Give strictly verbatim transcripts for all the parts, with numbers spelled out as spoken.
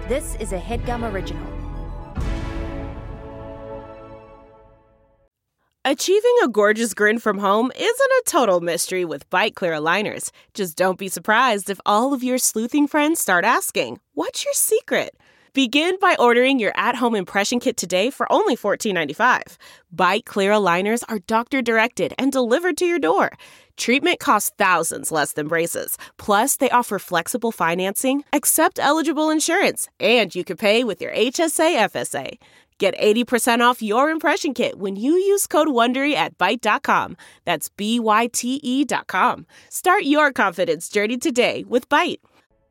This is a HeadGum original. Achieving a gorgeous grin from home isn't a total mystery with Byte Clear aligners. Just don't be surprised if all of your sleuthing friends start asking, "What's your secret?" Begin by ordering your at-home impression kit today for only fourteen ninety-five. Byte Clear aligners are doctor-directed and delivered to your door. Treatment costs thousands less than braces. Plus, they offer flexible financing, accept eligible insurance, and you can pay with your H S A F S A. Get eighty percent off your impression kit when you use code WONDERY at byte dot com. That's B Y T E dot com. Start your confidence journey today with Byte.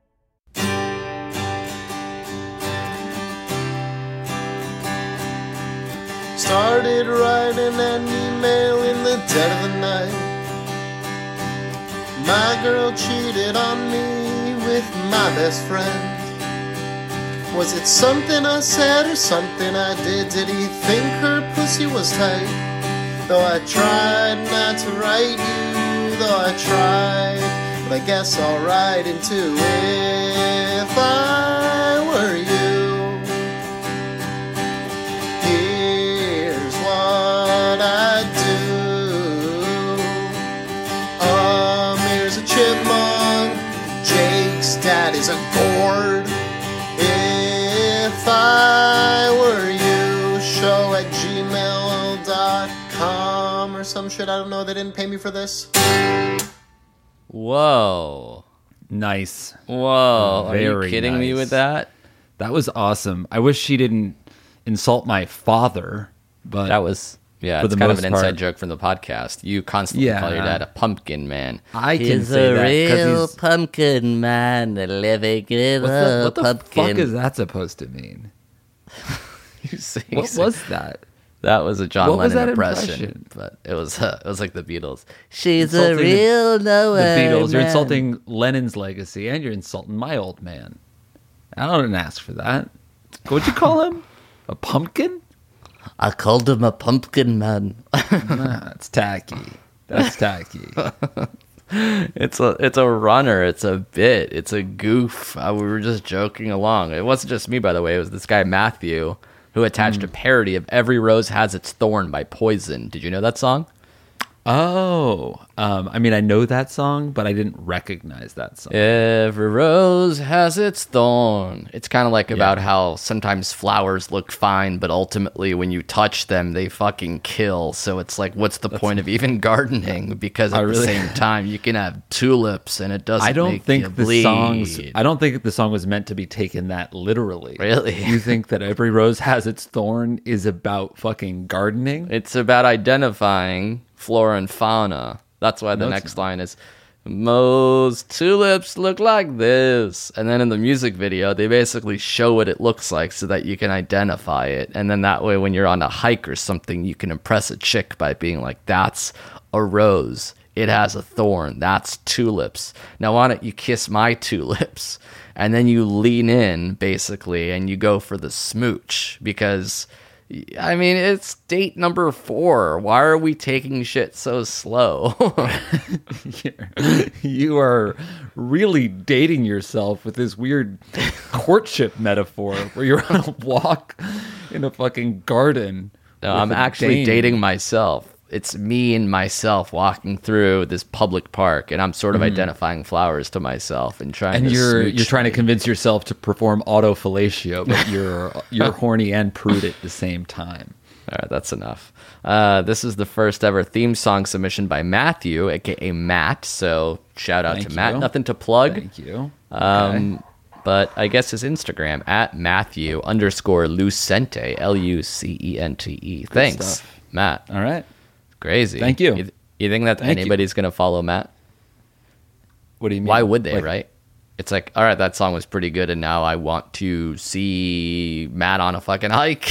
Started writing an email in the dead of the night. My girl cheated on me with my best friend. Was it something I said or something I did? Did he think her pussy was tight? Though I tried not to write you, though I tried, but I guess I'll write into if I were you. Here's what I do. Um, here's a chipmunk. Jake's dad is a gourd. If I were you, show at gmail dot com or some shit. I don't know. They didn't pay me for this. Whoa. Nice. Whoa. Very Are you kidding nice. me with that? That was awesome. I wish she didn't insult my father, but That was, yeah, for it's the kind of most an inside part- joke from the podcast. You constantly Yeah. call your dad a pumpkin man. I can He's say a that real because he's. pumpkin man living in What the, a what the pumpkin. fuck is that supposed to mean? You say, What was that? that? Was a John What was Lennon that impression, impression? but it was uh, it was like the Beatles. She's a Insulting the- real The Noah Beatles. You're man. insulting Lennon's legacy, and you're insulting my old man. I didn't ask for that. What'd you call him? A pumpkin? I called him a pumpkin man. Nah, that's tacky. That's tacky. It's a it's a runner. It's a bit. It's a goof. Uh, we were just joking along. It wasn't just me, by the way. It was this guy Matthew who attached a parody of "Every Rose Has Its Thorn" by Poison. Did you know that song? Oh, um, I mean, I know that song, but I didn't recognize that song. Every rose has its thorn. It's kind of like about how sometimes flowers look fine, but ultimately when you touch them, they fucking kill. So it's like, what's the point of even gardening? Because at I the really- same time, you can have tulips and it doesn't I don't make you think the bleed. songs. I don't think the song was meant to be taken that literally. Really? You think that every rose has its thorn is about fucking gardening? It's about identifying flora and fauna. That's why the No, it's next line is, most tulips look like this. And then in the music video, they basically show what it looks like so that you can identify it. And then that way, when you're on a hike or something, you can impress a chick by being like, that's a rose. It has a thorn. That's tulips. Now, why don't you kiss my tulips? And then you lean in, basically, and you go for the smooch. Because, I mean, it's date number four. Why are we taking shit so slow? You are really dating yourself with this weird courtship metaphor where you're on a walk in a fucking garden. No, with I'm a actually dame. dating myself. It's me and myself walking through this public park, and I'm sort of identifying flowers to myself and trying And to you're smooch you're trying to me. convince yourself to perform autofellatio, but you're you're horny and prude at the same time. All right, that's enough. Uh, this is the first ever theme song submission by Matthew, aka Matt. So shout out Thank to Matt. you. Nothing to plug. Thank you. Um, But I guess his Instagram at Matthew underscore Lucente, L U C E N T E. Thanks, stuff. Matt. All right. Crazy. Thank you. You, you think that Thank you. anybody's going to follow Matt? What do you mean? Why would they, Like, right? It's like, all right, that song was pretty good, and now I want to see Matt on a fucking hike.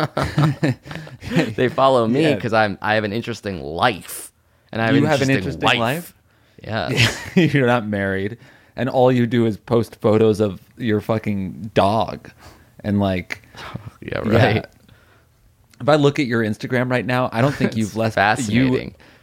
They follow me Yeah. because I'm I have an interesting life, and I have, You an, have an interesting interesting life? Yeah, You're not married, and all you do is post photos of your fucking dog, and like, yeah, right. yeah. If I look at your Instagram right now, I don't think you've left fascinating. You,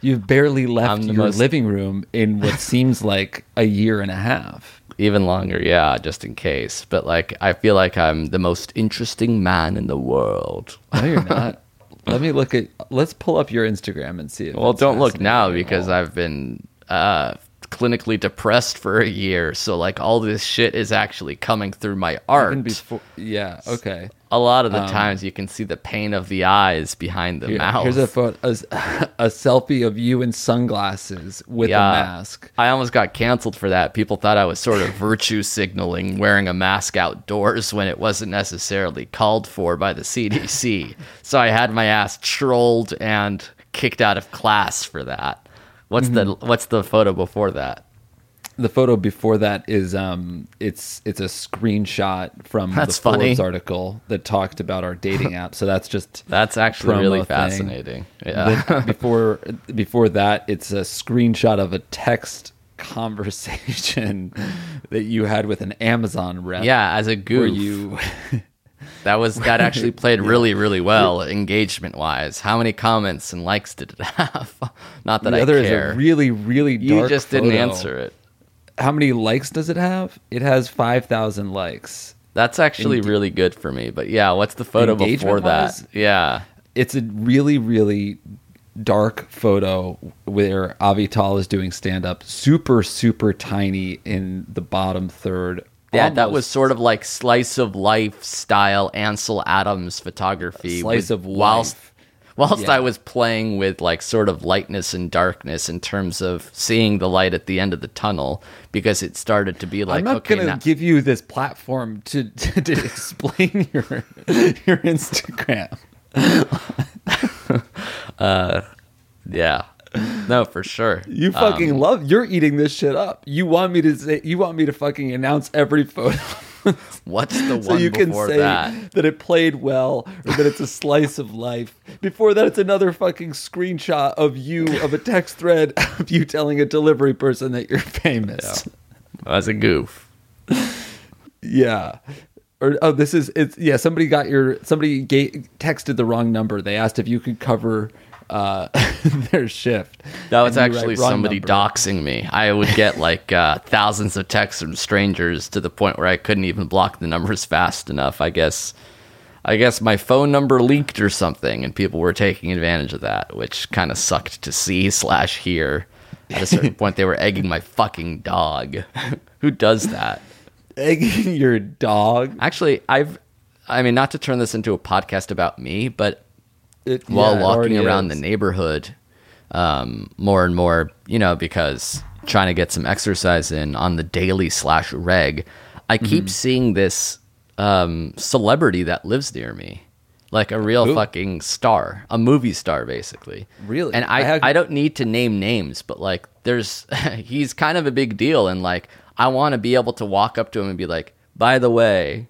You've barely left I'm the your most- living room in what seems like a year and a half. Even longer, yeah, just in case. But like, I feel like I'm the most interesting man in the world. No, you're not. Let me look at. Let's pull up your Instagram and see. If Well, it's don't look fascinating now at because all. I've been uh, clinically depressed for a year. So like, all this shit is actually coming through my art. Even before. Yeah. Okay. A lot of the times, you can see the pain of the eyes behind the Here- mouth. Here's a photo, a, a selfie of you in sunglasses with Yeah. a mask. I almost got canceled for that. People thought I was sort of virtue signaling wearing a mask outdoors when it wasn't necessarily called for by the C D C. So I had my ass trolled and kicked out of class for that. What's Mm-hmm. the what's the photo before that? The photo before that is um, it's it's a screenshot from That's the Forbes funny. article that talked about our dating app. So that's just That's actually promo really thing. fascinating. Yeah. Then before before that, it's a screenshot of a text conversation that you had with an Amazon rep. Yeah, as a where goof. you That was that actually played really, really well engagement wise. How many comments and likes did it have? Not that the I other care. is a really really dark. you just didn't photo. answer it. How many likes does it have? It has five thousand likes. That's actually Enga- really good for me. But yeah, what's the photo before that? Engagement-wise? Yeah. It's a really, really dark photo where Avital is doing stand up, super, super tiny in the bottom third. Yeah, that was Almost sort of like slice of life style Ansel Adams photography. Slice with- of whilst, life. Whilst Yeah. I was playing with like sort of lightness and darkness in terms of seeing the light at the end of the tunnel, because it started to be like, I'm not okay, going to now- give you this platform to, to, to explain your your Instagram. yeah, no, for sure. You fucking Um, love. You're eating this shit up. You want me to say? You want me to fucking announce every photo. What's the So one you can before say that? that it played well or that it's a slice of life. Before that, it's another fucking screenshot of you, of a text thread of you telling a delivery person that you're famous. As a goof. Yeah. Or, oh, this is, it's, yeah, somebody got your, somebody ga- texted the wrong number. They asked if you could cover uh, their shift. That was And you actually write, "Wrong somebody number." doxing me. I would get like uh, thousands of texts from strangers to the point where I couldn't even block the numbers fast enough. I guess, I guess my phone number leaked or something, and people were taking advantage of that, which kind of sucked to see slash hear. At a certain point, they were egging my fucking dog. Who does that? Egging your dog. Actually, I've, I mean, not to turn this into a podcast about me, but It, while yeah, it walking already around is. the neighborhood um, more and more, you know, because trying to get some exercise in on the daily slash reg, I keep Mm-hmm. seeing this um, celebrity that lives near me. Like a real Who? fucking star, a movie star, basically. Really? And I, I have- I don't need to name names, but like, there's, he's kind of a big deal. And like, I want to be able to walk up to him and be like, by the way,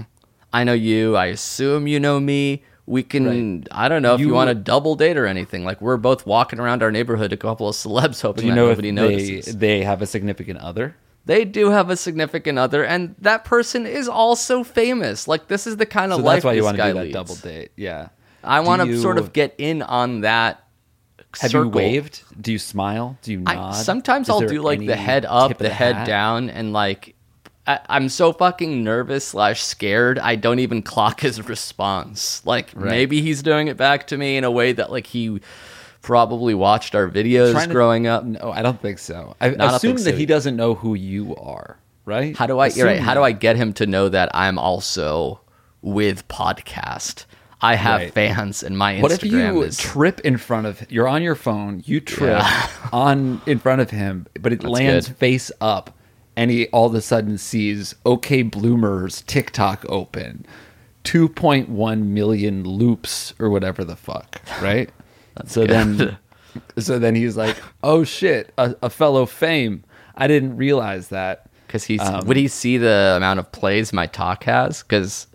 I know you. I assume you know me. We can, Right. I don't know if you, You- want to double date or anything. Like, we're both walking around our neighborhood, a couple of celebs, hoping Do you that know if nobody they, notices. they have a significant other? They do have a significant other, and that person is also famous. Like, this is the kind of So life that's why you this want to guy do that leads. double date. Yeah. I Do want to you- sort of get in on that. Have circle. you waved? Do you smile? Do you I, nod? sometimes Is I'll there do like the any head up, tip of the, head hat? down, and like I, I'm so fucking nervous slash scared. I don't even clock his response. Like Right. maybe he's doing it back to me in a way that like he probably watched our videos Trying to- growing up. No, I don't think so. I I don't assume think that so. he doesn't know who you are, right? How do I? You're right. Assume How do that. I get him to know that I'm also with podcast? I have Right. fans, and my Instagram What if you is trip in front of? You're on your phone. You trip Yeah. on in front of him, but it lands good. face up, and he all of a sudden sees OK Bloomer's TikTok open, two point one million loops or whatever the fuck, right? so then, so then he's like, "Oh shit, a, a fellow fame. I didn't realize that." because he's Um, would he see the amount of plays my talk has? Because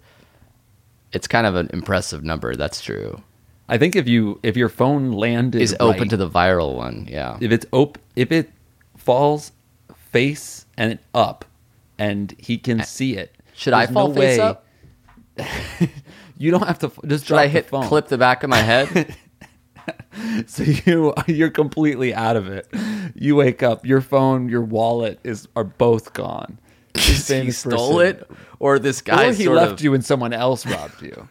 it's kind of an impressive number. That's true. I think if you if your phone landed Is open right, to the viral one. Yeah. if it's op- if it falls face and up and he can see it, Should I there's fall no face way- up? You don't have to f- just Should drop I hit the phone. clip the back of my head? So you you're completely out of it. You wake up, your phone, your wallet is are both gone. This he famous stole person- it, or this guy or he sort left of, you and someone else robbed you.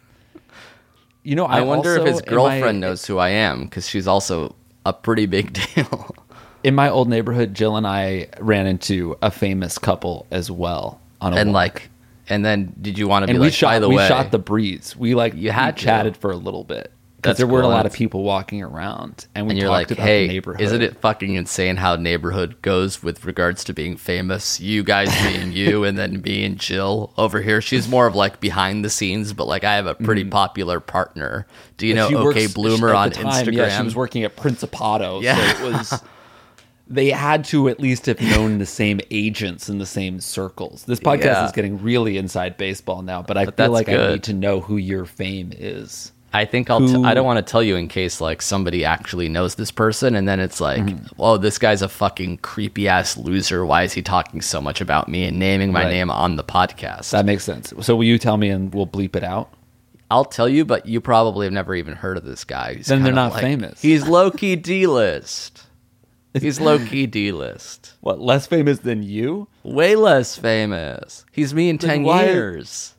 You know, I, I wonder also, if his in my- girlfriend knows who I am, because she's also a pretty big deal. In my old neighborhood, Jill and I ran into a famous couple as well on a And walk. like, and then did you want to be and like, we shot by the we way, shot the breeze. We like You had we to. chatted for a little bit because That's there weren't cool. a lot of That's- people walking around, and we and you're talked like, about hey, the neighborhood. isn't it fucking insane how neighborhood goes with regards to being famous? You guys being you, and then me and Jill over here. She's more of like behind the scenes, but like I have a pretty popular partner. Do you But know she OK works- Bloomer at on the time, Instagram? Yeah, she was working at Principato, Yeah. so it was. They had to at least have known the same agents in the same circles. This podcast Yeah. is getting really inside baseball now, but I But feel that's like I good. need to know who your fame is. I think I'll. T- Who- I don't want to tell you in case like somebody actually knows this person, and then it's like, Mm-hmm. oh, this guy's a fucking creepy ass loser. Why is he talking so much about me and naming my Right. name on the podcast? That makes sense. So will you tell me and we'll bleep it out? I'll tell you, but you probably have never even heard of this guy. He's Then they're kind of not like- famous. He's low key D list. He's low key D list. What, less famous than you? Way less famous. He's me in ten why- years.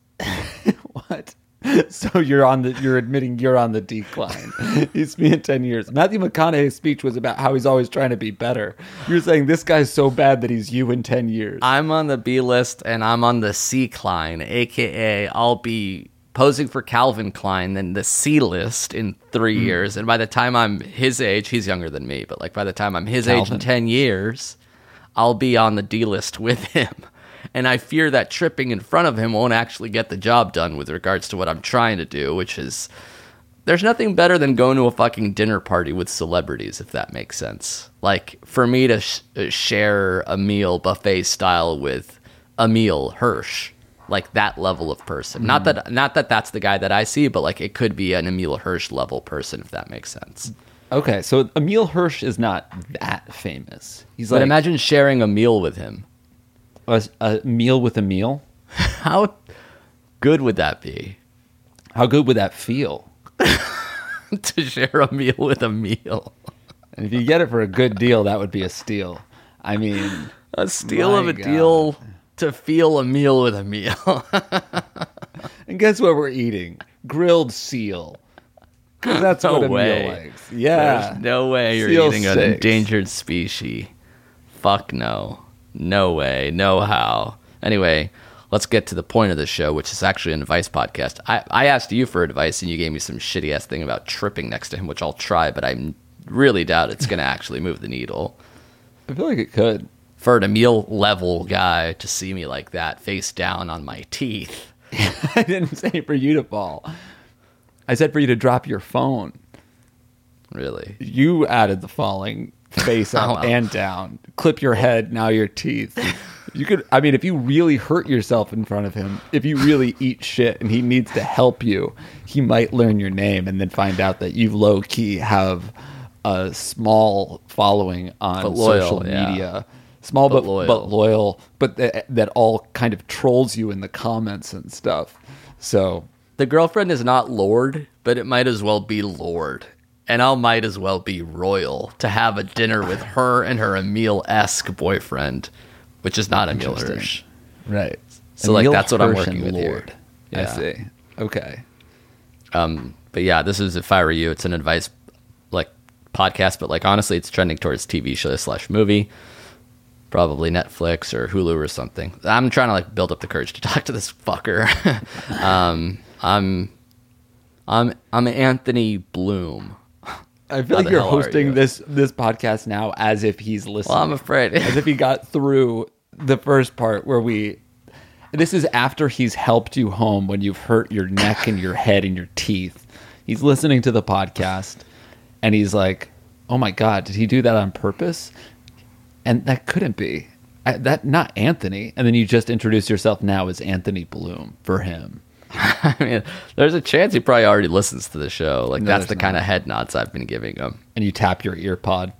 What? So you're on the you're admitting you're on the decline. He's me in ten years. Matthew McConaughey's speech was about how he's always trying to be better. You're saying this guy's so bad that he's you in ten years. I'm on the B list and I'm on the C Klein, aka I'll be posing for Calvin Klein then the C list in three Hmm. years. And by the time I'm his age, he's younger than me, but like by the time I'm his age Calvin. in ten years, I'll be on the D list with him. And I fear that tripping in front of him won't actually get the job done with regards to what I'm trying to do, which is there's nothing better than going to a fucking dinner party with celebrities, if that makes sense. Like, for me to sh- share a meal buffet style with Emil Hirsch, like that level of person. Not that not that that's the guy that I see, but like it could be an Emil Hirsch level person, if that makes sense. Okay, so Emil Hirsch is not that famous. He's But like imagine sharing a meal with him. a, a meal with a meal. How good would that be? How good would that feel? To share a meal with a meal. And if you get it for a good deal, that would be a steal. I mean, A steal My of a God. deal to feel a meal with a meal. and guess what we're eating? Grilled seal. 'Cause that's No what Emil way. likes. Yeah. There's no way you're Seal eating an steaks. endangered species. Fuck no. No way. No how. Anyway, let's get to the point of the show, which is actually an advice podcast. I, I asked you for advice, and you gave me some shitty ass thing about tripping next to him, which I'll try, but I really doubt it's going to actually move the needle. I feel like it could. For an Emil level guy to see me like that, face down on my teeth. I didn't say for you to fall. I said for you to drop your phone. Really. You added the falling face up Oh, wow. and down. Clip your head, now your teeth. You could, I mean, if you really hurt yourself in front of him, if you really eat shit and he needs to help you, he might learn your name and then find out that you low key have a small following on But loyal, social yeah. media. Small But but, loyal. but loyal, but that, that all kind of trolls you in the comments and stuff. So The girlfriend is not Lord, but it might as well be Lord. And I might as well be royal to have a dinner with her and her Emil-esque boyfriend, which is not Emil Interesting. Hirsch. right. So, like, Emil that's what I'm Hirsch working and with here. Lord. I Yeah. see. Okay. Um, but yeah, this is If I Were You. It's an advice like podcast, but like honestly, it's trending towards T V show slash movie, probably Netflix or Hulu or something. I'm trying to like build up the courage to talk to this fucker. um, I'm, I'm, I'm Anthony Bloom. I feel How like the you're hell are hosting you? this this podcast now as if he's listening. Well, I'm afraid. as if he got through the first part where we. This is after he's helped you home when you've hurt your neck and your head and your teeth. He's listening to the podcast, and he's like, "Oh my god, did he do that on purpose?" And that couldn't be. I, that not Anthony. And then you just introduce yourself now as Anthony Bloom for him. I mean, there's a chance he probably already listens to the show. Like No, that's the there's kind not. of head nods I've been giving him. And you tap your ear pod.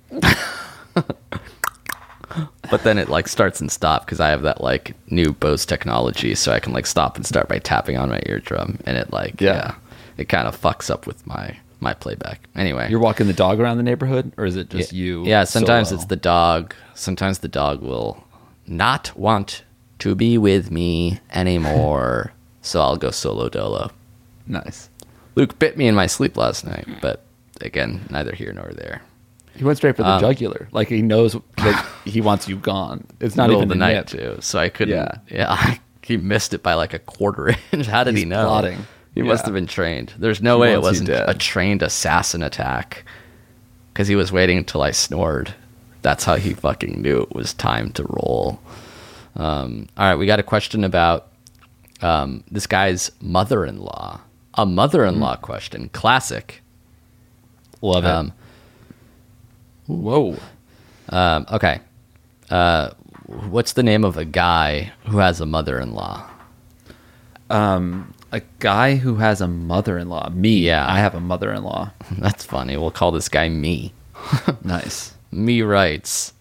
But then it like starts and stops because I have that like new Bose technology, so I can like stop and start by tapping on my eardrum, and it like Yeah. yeah, it kind of fucks up with my my playback. Anyway, You're walking the dog around the neighborhood, or is it just you? Yeah, sometimes solo? it's the dog. Sometimes the dog will not want to be with me anymore, so I'll go solo dolo. Nice. Luke bit me in my sleep last night, but again, neither here nor there. He went straight for the Um, jugular. Like he knows that he wants you gone. It's not Middle even of the a night nip. too, so I couldn't. Yeah. Yeah, he missed it by like a quarter inch. How did He's he know? plotting. He must Yeah. have been trained. There's no He way it wants you wasn't dead. a trained assassin attack, because he was waiting until I snored. That's how he fucking knew it was time to roll. Um, all right, we got a question about um, this guy's mother-in-law. A mother-in-law Mm. question, classic. Love it. Um, Whoa. um, okay, uh, what's the name of a guy who has a mother-in-law? A guy who has a mother-in-law. Me. Yeah. I have a mother-in-law. That's funny. We'll call this guy me. Nice. Me writes.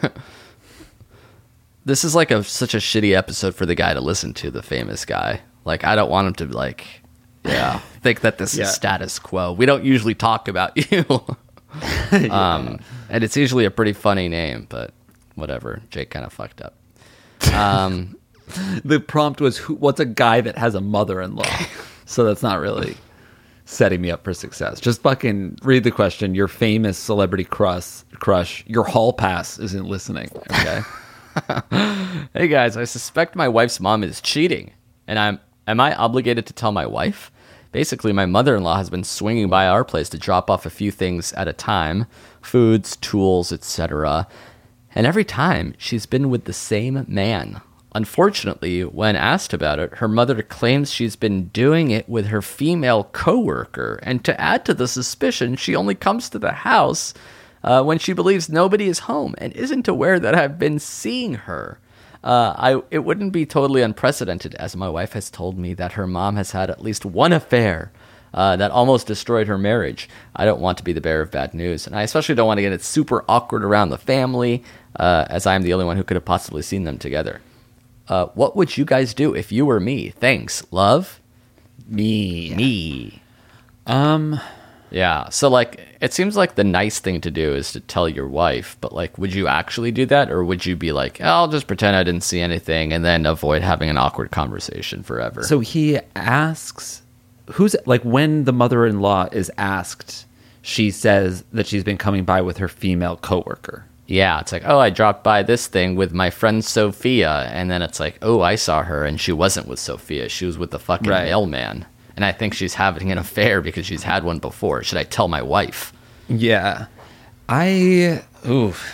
This is like a such a shitty episode for the guy to listen to, the famous guy. Like, I don't want him to, like, yeah, think that this Yeah. is status quo. We don't usually talk about you. um, and it's usually a pretty funny name, but whatever. Jake kind of fucked up. Um, The prompt was, who, what's a guy that has a mother-in-law? So that's not really setting me up for success. Just fucking read the question. Your famous celebrity crush, crush, your hall pass isn't listening. Okay. Hey guys, I suspect my wife's mom is cheating, and I'm am I obligated to tell my wife? Basically, my mother-in-law has been swinging by our place to drop off a few things at a time, foods, tools, et cetera. And every time, she's been with the same man. Unfortunately, when asked about it, her mother claims she's been doing it with her female coworker, and to add to the suspicion, she only comes to the house uh, when she believes nobody is home and isn't aware that I've been seeing her. Uh, I it wouldn't be totally unprecedented, as my wife has told me that her mom has had at least one affair uh, that almost destroyed her marriage. I don't want to be the bearer of bad news, and I especially don't want to get it super awkward around the family, uh, as I'm the only one who could have possibly seen them together. Uh, what would you guys do if you were me? Thanks, love. Me. Me. Um, Yeah. So, like, it seems like the nice thing to do is to tell your wife, but, like, would you actually do that? Or would you be like, oh, I'll just pretend I didn't see anything and then avoid having an awkward conversation forever? so he asks, who's, like, when the mother-in-law is asked, she says that she's been coming by with her female coworker. yeah, it's like, oh, I dropped by this thing with my friend Sophia. And then it's like, oh, I saw her and she wasn't with Sophia. She was with the fucking Right. mailman. And I think she's having an affair because she's had one before. Should I tell my wife? Yeah. I oof.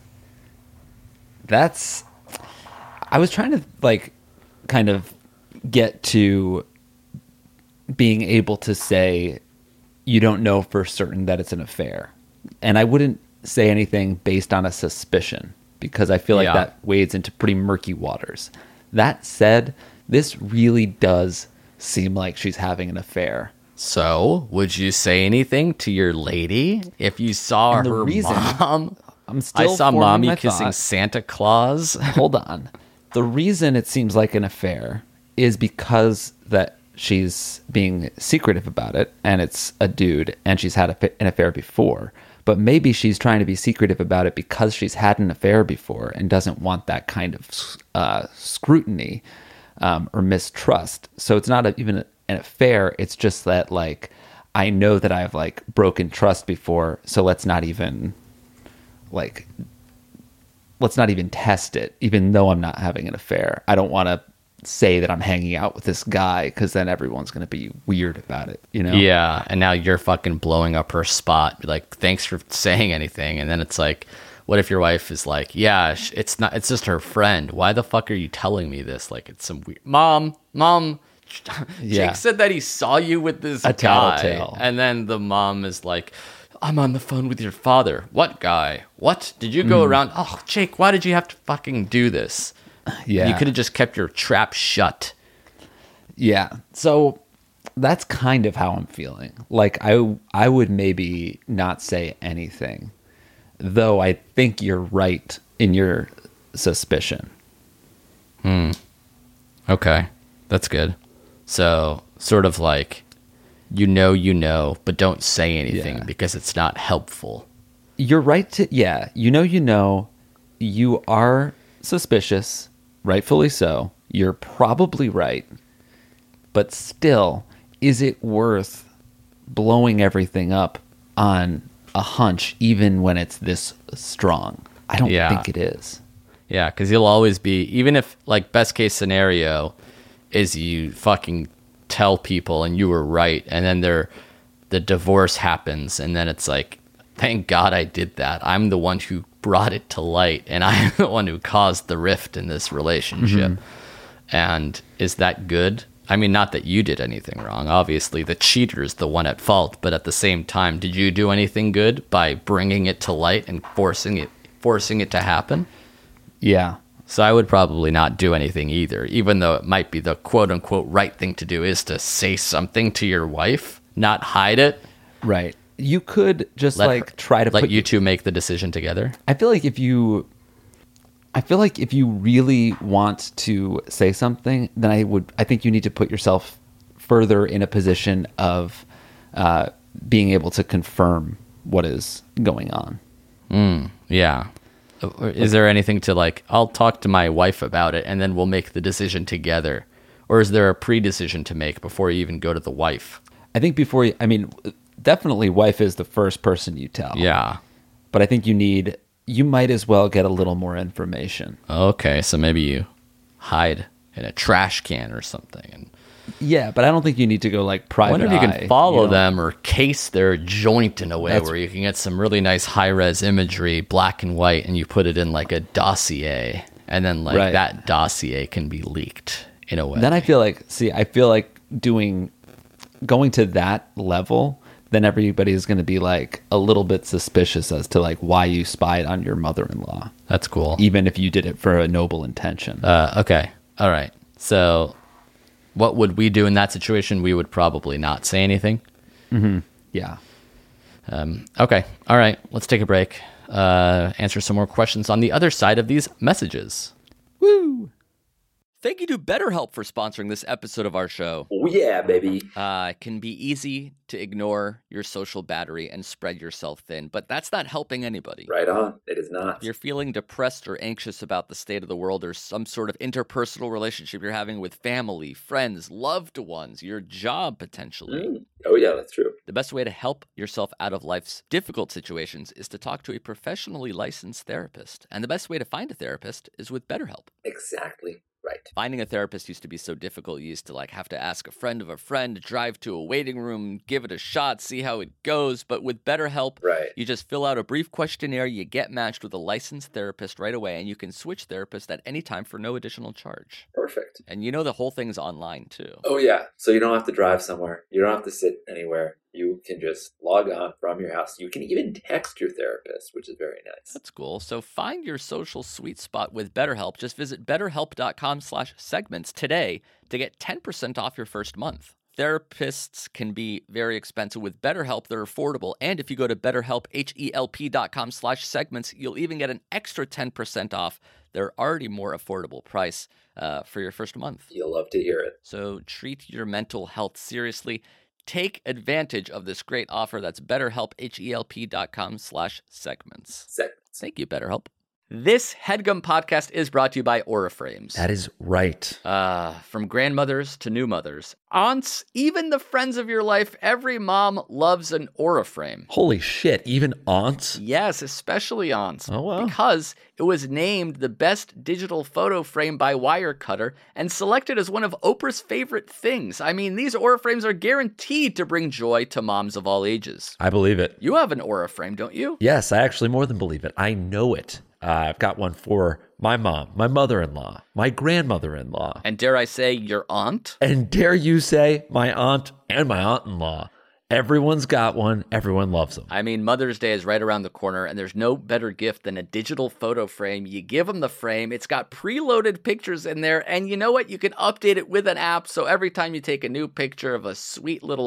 That's I was trying to like kind of get to being able to say you don't know for certain that it's an affair. And I wouldn't say anything based on a suspicion because I feel like Yeah. that wades into pretty murky waters. That said, this really does seem like she's having an affair. So, would you say anything to your lady if you saw And the her reason- mom? I'm still I saw forming mommy my kissing thought. Santa Claus. Hold on. The reason it seems like an affair is because that she's being secretive about it and it's a dude and she's had a, an affair before. But maybe she's trying to be secretive about it because she's had an affair before and doesn't want that kind of uh, scrutiny um, or mistrust. So it's not a, even an affair. It's just that, like, I know that I've, like, broken trust before, so let's not even, like, let's not even test it, even though I'm not having an affair. I don't want to say that I'm hanging out with this guy because then everyone's going to be weird about it, you know? Yeah, and now you're fucking blowing up her spot. Be like, thanks for saying anything. And then it's like, what if your wife is like, yeah, sh- it's not, it's just her friend. Why the fuck are you telling me this? Like, it's some weird. Mom, mom. Yeah. Jake said that he saw you with this A guy. tattletale. And then the mom is like, I'm on the phone with your father. What guy? What? Did you go around? Oh, Jake, why did you have to fucking do this? Yeah. You could have just kept your trap shut. Yeah. So that's kind of how I'm feeling. Like I I would maybe not say anything. Though I think you're right in your suspicion. Okay, that's good. So, sort of like, you know you know, but don't say anything Yeah. because it's not helpful. You're right to, yeah, you know, you know, you are suspicious, rightfully so. You're probably right. But still, is it worth blowing everything up on a hunch, even when it's this strong? I don't Yeah. think it is. Yeah, because you'll always be, even if, like, best case scenario is you fucking tell people and you were right, and then they're, the divorce happens, and then it's like, thank God I did that. I'm the one who brought it to light, and I'm the one who caused the rift in this relationship. Mm-hmm. And is that good? I mean, not that you did anything wrong. Obviously, the cheater is the one at fault, but at the same time, did you do anything good by bringing it to light and forcing it, forcing it to happen? Yeah. So I would probably not do anything either, even though it might be the quote unquote right thing to do is to say something to your wife, not hide it. Right. You could just Let like her- try to let put you two make the decision together. I feel like if you I feel like if you really want to say something, then I would I think you need to put yourself further in a position of uh, being able to confirm what is going on. Yeah. Or Is there anything to like, I'll talk to my wife about it and then we'll make the decision together? Or is there a pre-decision to make before you even go to the wife? I think before you, I mean, definitely wife is the first person you tell. Yeah. But I think you need, you might as well get a little more information. Okay, so maybe you hide in a trash can or something. And Yeah, but I don't think you need to go like I private wonder if you eye, can follow know? them or case their joint in a way That's- where you can get some really nice high-res imagery, black and white, and you put it in like a dossier. And then like Right. that dossier can be leaked in a way. Then I feel like, see, I feel like doing, going to that level, then everybody is going to be like a little bit suspicious as to like why you spied on your mother-in-law, That's cool. even if you did it for a noble intention. Uh, okay. All right. So what would we do in that situation? We would probably not say anything. Yeah. Um, okay. All right. Let's take a break. Uh, answer some more questions on the other side of these messages. Woo! Thank you to BetterHelp for sponsoring this episode of our show. Oh yeah, baby. Uh, it can be easy to ignore your social battery and spread yourself thin, but that's not helping anybody. Right on. It is not. If you're feeling depressed or anxious about the state of the world or some sort of interpersonal relationship you're having with family, friends, loved ones, your job potentially, Mm. Oh yeah, that's true. the best way to help yourself out of life's difficult situations is to talk to a professionally licensed therapist. And the best way to find a therapist is with BetterHelp. Exactly right. Finding a therapist used to be so difficult. You used to like have to ask a friend of a friend, drive to a waiting room, give it a shot, see how it goes. But with BetterHelp, Right. you just fill out a brief questionnaire, you get matched with a licensed therapist right away, and you can switch therapists at any time for no additional charge. Perfect. And you know the whole thing's online too. Oh yeah. So you don't have to drive somewhere. You don't have to sit anywhere. You can just log on from your house. You can even text your therapist, which is very nice. That's cool. So find your social sweet spot with BetterHelp. Just visit betterhelp.com slash segments today to get ten percent off your first month. Therapists can be very expensive. With BetterHelp, they're affordable. And if you go to betterhelp, H-E-L-P dot com slash segments, you'll even get an extra ten percent off their already more affordable price uh, for your first month. You'll love to hear it. So treat your mental health seriously. Take advantage of this great offer. That's betterhelp, H-E-L-P dot com slash segments. Segments. Thank you, BetterHelp. This HeadGum podcast is brought to you by Auraframes. That is right. Uh, from grandmothers to new mothers, aunts, even the friends of your life, every mom loves an Auraframe. Holy shit, even aunts? Yes, especially aunts. Oh, wow. Because it was named the best digital photo frame by Wirecutter and selected as one of Oprah's favorite things. I mean, these Auraframes are guaranteed to bring joy to moms of all ages. I believe it. You have an Auraframe, don't you? Yes, I actually more than believe it. I know it. Uh, I've got one for my mom, my mother-in-law, my grandmother-in-law, And dare I say, your aunt? and dare you say, my aunt and my aunt-in-law. Everyone's got one. Everyone loves them. I mean, Mother's Day is right around the corner, and there's no better gift than a digital photo frame. You give them the frame, it's got preloaded pictures in there, and you know what? You can update it with an app, so every time you take a new picture of a sweet little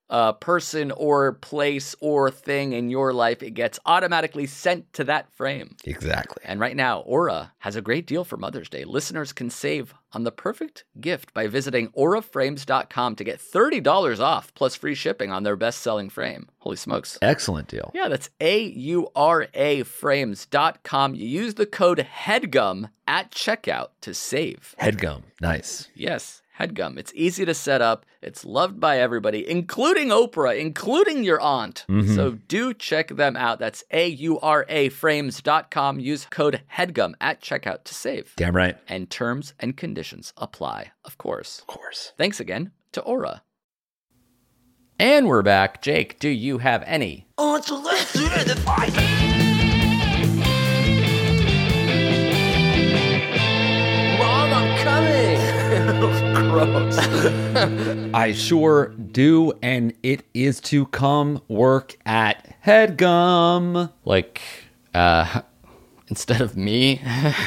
uh, person or place or thing in your life, it gets automatically sent to that frame. Exactly. And right now, Aura has a great deal for Mother's Day. Listeners can save on the perfect gift by visiting aura frames dot com to get thirty dollars off plus free shipping on their best-selling frame. Holy smokes. Excellent deal. Yeah, that's A U R A frames dot com. You use the code HEADGUM at checkout to save. Headgum. Nice. Yes, HEADGUM. It's easy to set up. It's loved by everybody, including Oprah, including your aunt. Mm-hmm. So do check them out. That's A U R A frames dot com. Use code HEADGUM at checkout to save. Damn right. And terms and conditions apply, of course. Of course. Thanks again to Aura. And we're back. Jake, do you have any? On to let's do the fight. Mom, I'm coming. Gross. I sure do, and it is to come work at HeadGum. Like, uh, instead of me?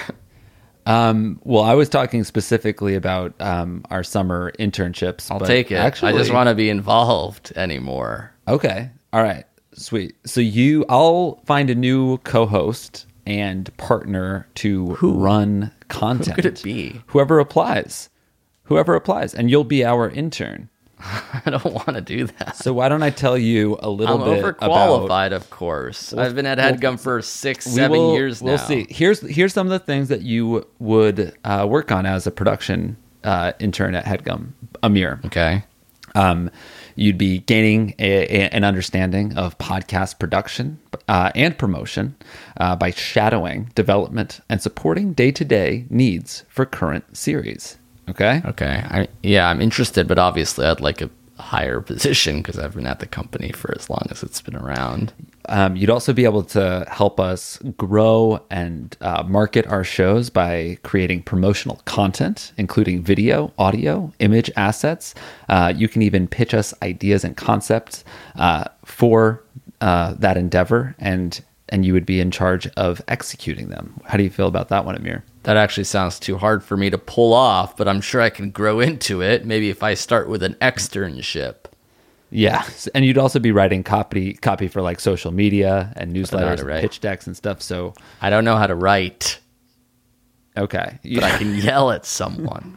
Um, well, I was talking specifically about um, our summer internships. I'll but take it. Actually, I just want to be involved anymore. Okay. All right. Sweet. So you, I'll find a new co-host and partner to run content. Who could it be? Whoever applies. Whoever applies. And you'll be our intern. I don't want to do that. So why don't I tell you a little I'm bit overqualified, about... of course. I've been at HeadGum for six, we seven will- years now. We'll see. Here's here's some of the things that you would uh, work on as a production uh, intern at HeadGum, Amir. Okay. Um, you'd be gaining a, a, an understanding of podcast production uh, and promotion uh, by shadowing development and supporting day-to-day needs for current series. Okay? Okay. I, yeah, I'm interested, but obviously I'd like a higher position because I've been at the company for as long as it's been around. Um, you'd also be able to help us grow and uh, market our shows by creating promotional content, including video, audio, image assets. Uh, you can even pitch us ideas and concepts uh, for uh, that endeavor, and and you would be in charge of executing them. How do you feel about that one, Amir? That actually sounds too hard for me to pull off, but I'm sure I can grow into it. Maybe if I start with an externship. Yeah, and you'd also be writing copy copy for like social media and know how newsletters to and write. pitch decks and stuff. So, I don't know how to write, okay, but I can yell at someone.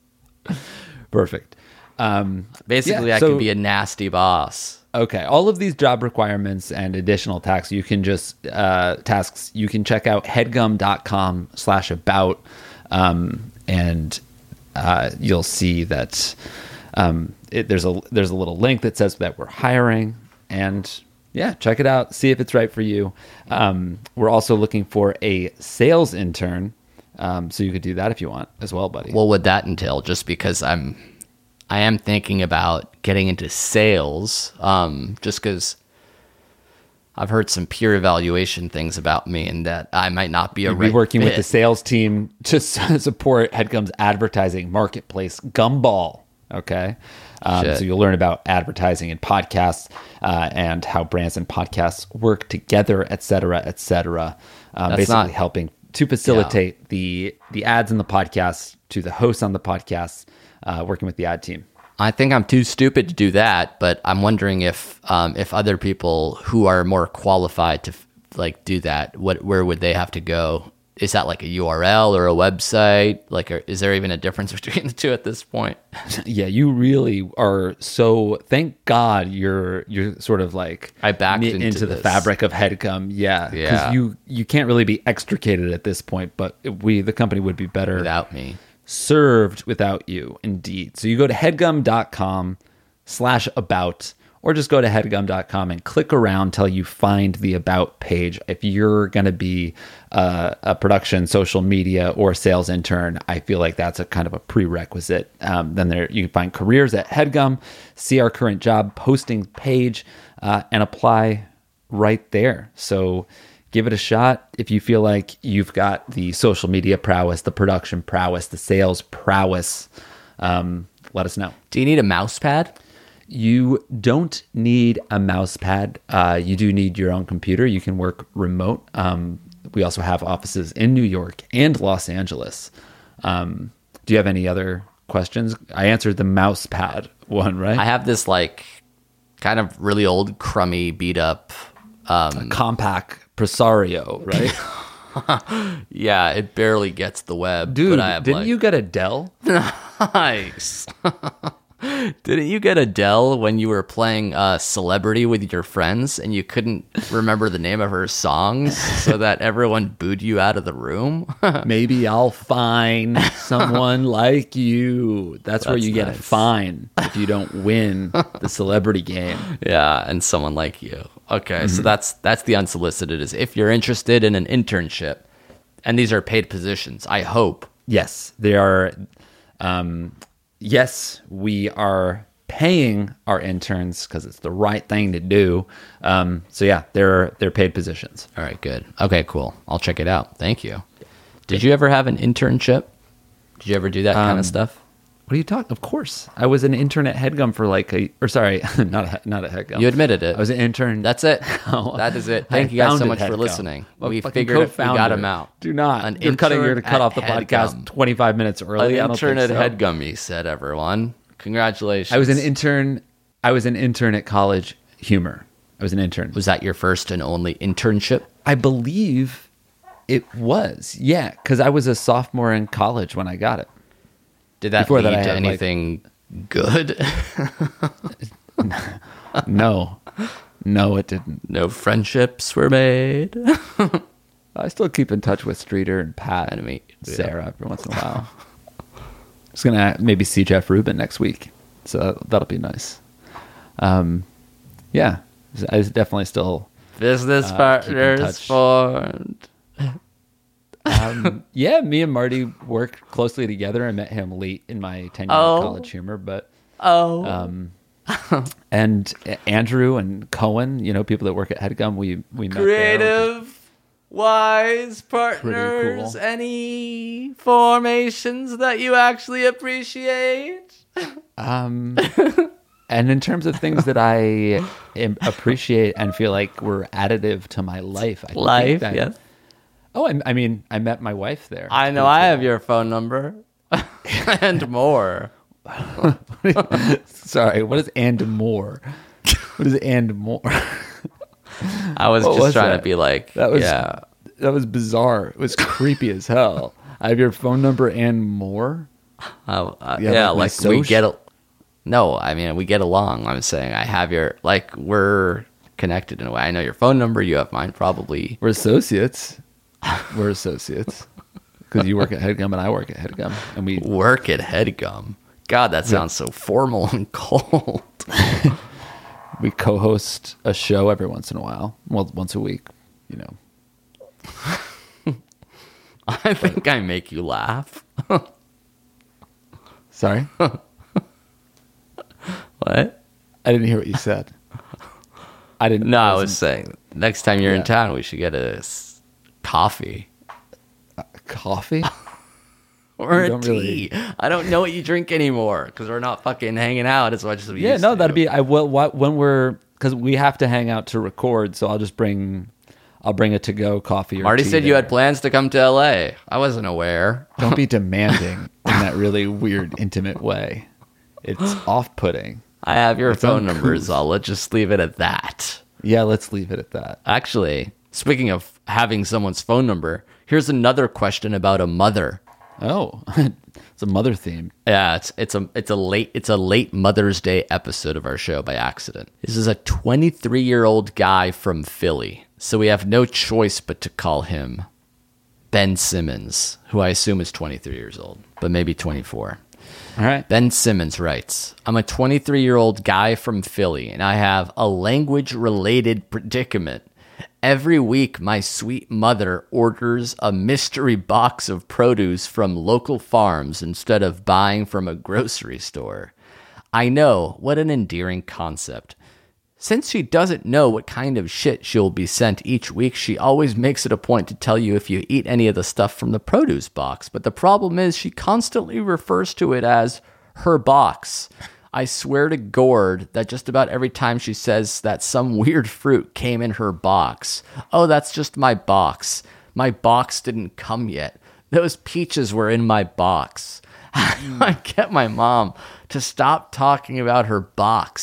perfect. Um, Basically, Yeah, I so- could be a nasty boss. Okay, all of these job requirements and additional tasks you can just uh, tasks you can check out headgum dot com slash about, um, and uh, you'll see that um, it, there's a there's a little link that says that we're hiring, and yeah, check it out, see if it's right for you. Um, we're also looking for a sales intern, um, so you could do that if you want as well, buddy. What would that entail? Just because I'm, I am thinking about getting into sales, um, just because I've heard some peer evaluation things about me, and that I might not be a You'd right be working with fit. the sales team to s- support HeadGum's advertising marketplace, Gumball. Okay, um, Shit. so you'll learn about advertising and podcasts uh, and how brands and podcasts work together, et cetera, et cetera. Um, That's basically, not- helping to facilitate the the ads in the podcast to the hosts on the podcast, uh, working with the ad team. I think I'm too stupid to do that, but I'm wondering if um, if other people who are more qualified to like do that, what where would they have to go? Is that like a U R L or a website? Like, are, is there even a difference between the two at this point? Yeah, you really are so. Thank God you're you're sort of like I backed knit into into the this. fabric of HeadGum. Yeah, because Yeah. you you can't really be extricated at this point. But we the company would be better Without me. served without you, indeed. So you go to headgum dot com slash about, or just go to headgum dot com and click around till you find the about page. If you're going to be uh, a production, social media, or sales intern, I feel like that's a kind of a prerequisite. Um, then there you can find careers at HeadGum, see our current job posting page, uh, and apply right there. So give it a shot. If you feel like you've got the social media prowess, the production prowess, the sales prowess, um, let us know. Do you need a mouse pad? You don't need a mouse pad. Uh, you do need your own computer. You can work remote. Um, we also have offices in New York and Los Angeles. Um, do you have any other questions? I answered the mouse pad one, right? I have this like kind of really old, crummy, beat up. Um, Compact Presario, right? yeah, it barely gets the web. Dude, but I have didn't like, you get a Dell? Nice. Didn't you get Adele when you were playing uh, Celebrity with your friends and you couldn't remember the name of her songs so that everyone booed you out of the room? Maybe I'll find someone like you. That's, where That's you get nice. a fine if you don't win the celebrity game. Yeah, and someone like you. Okay, so that's that's the unsolicited. Is if you're interested in an internship, and these are paid positions, I hope. Yes, they are. Um, yes, we are paying our interns because it's the right thing to do. Um, so yeah, they're they're paid positions. All right, good. Okay, cool. I'll check it out. Thank you. Did you ever have an internship? Did you ever do that kind Um, of stuff? What are you talking? Of course, I was an intern at HeadGum for like a, or sorry, not a, not at HeadGum. You admitted it. I was an intern. That's it. No. That is it. I Thank you guys so founded much for HeadGum. listening. I'm a We fucking figured it, we co-founder. got him out. Do not. An You're cutting. You're intern to cut at off the podcast HeadGum. twenty-five minutes early. An I don't intern think at so. HeadGum, you said, everyone. Congratulations. I was an intern. I was an intern at College Humor. I was an intern. Was that your first and only internship? I believe it was. Yeah, because I was a sophomore in college when I got it. Did that Before lead that, I to had, like- anything good? No, no, it didn't. No friendships were made? I still keep in touch with Streeter and Pat And me, yeah. Sarah every once in a while. Just gonna maybe see Jeff Rubin next week, so that'll be nice. Um, yeah, I was definitely still. Business Uh, keep in partners touch. formed. Um, yeah, me and Marty work closely together. I met him late in my tenure Oh. at College Humor, but Oh. um, and Andrew and Cohen, you know, people that work at HeadGum, we we met there, which is- Creative, wise partners. cool. Any formations that you actually appreciate? Um, and in terms of things that I am, appreciate and feel like were additive to my life, I think Life, that- yes. Oh, I, I mean, I met my wife there. I know I have your phone number and more. Sorry, what is and more? What is and more? I was What just was trying that? to be like, That was yeah. that was bizarre. It was creepy as hell. I have your phone number and more. Uh, uh, Yeah, yeah, like like, my we soc- get a, no, I mean we get along. I'm saying I have your like we're connected in a way. I know your phone number, you have mine probably. We're associates. We're associates because you work at HeadGum and I work at HeadGum, and we Work at HeadGum. God, that sounds so formal and cold. we co-host a show every once in a while. Well, once a week, you know. I think I make you laugh. Sorry, What? I didn't hear what you said. I didn't. No, I wasn't- was saying next time you're Yeah. in town, we should get a s- coffee coffee. or You a don't tea. really- I don't know what you drink anymore because we're not fucking hanging out as much as we Yeah, used no, to. that'd be. I will wh- when we're because we have to hang out to record. So I'll just bring. I'll bring a to-go coffee. Or Marty tea said you there. had plans to come to L A. I wasn't aware. Don't be demanding in that really weird, intimate way. It's off-putting. I have your It's phone uncouth. numbers. I'll let's just leave it at that. Yeah, let's leave it at that. Actually, speaking of having someone's phone number, here's another question about a mother. Oh, it's a mother theme. Yeah, it's it's a it's a late it's a late Mother's Day episode of our show by accident. This is a twenty-three-year-old guy from Philly, so we have no choice but to call him Ben Simmons, who I assume is twenty-three years old, but maybe twenty-four. All right. Ben Simmons writes, I'm a twenty-three-year-old guy from Philly, and I have a language-related predicament. Every week, my sweet mother orders a mystery box of produce from local farms instead of buying from a grocery store. I know, what an endearing concept. Since she doesn't know what kind of shit she'll be sent each week, she always makes it a point to tell you if you eat any of the stuff from the produce box. But the problem is she constantly refers to it as her box. I swear to Gord that just about every time she says that some weird fruit came in her box. Oh, that's just my box. My box didn't come yet. Those peaches were in my box. How do I get my mom to stop talking about her box?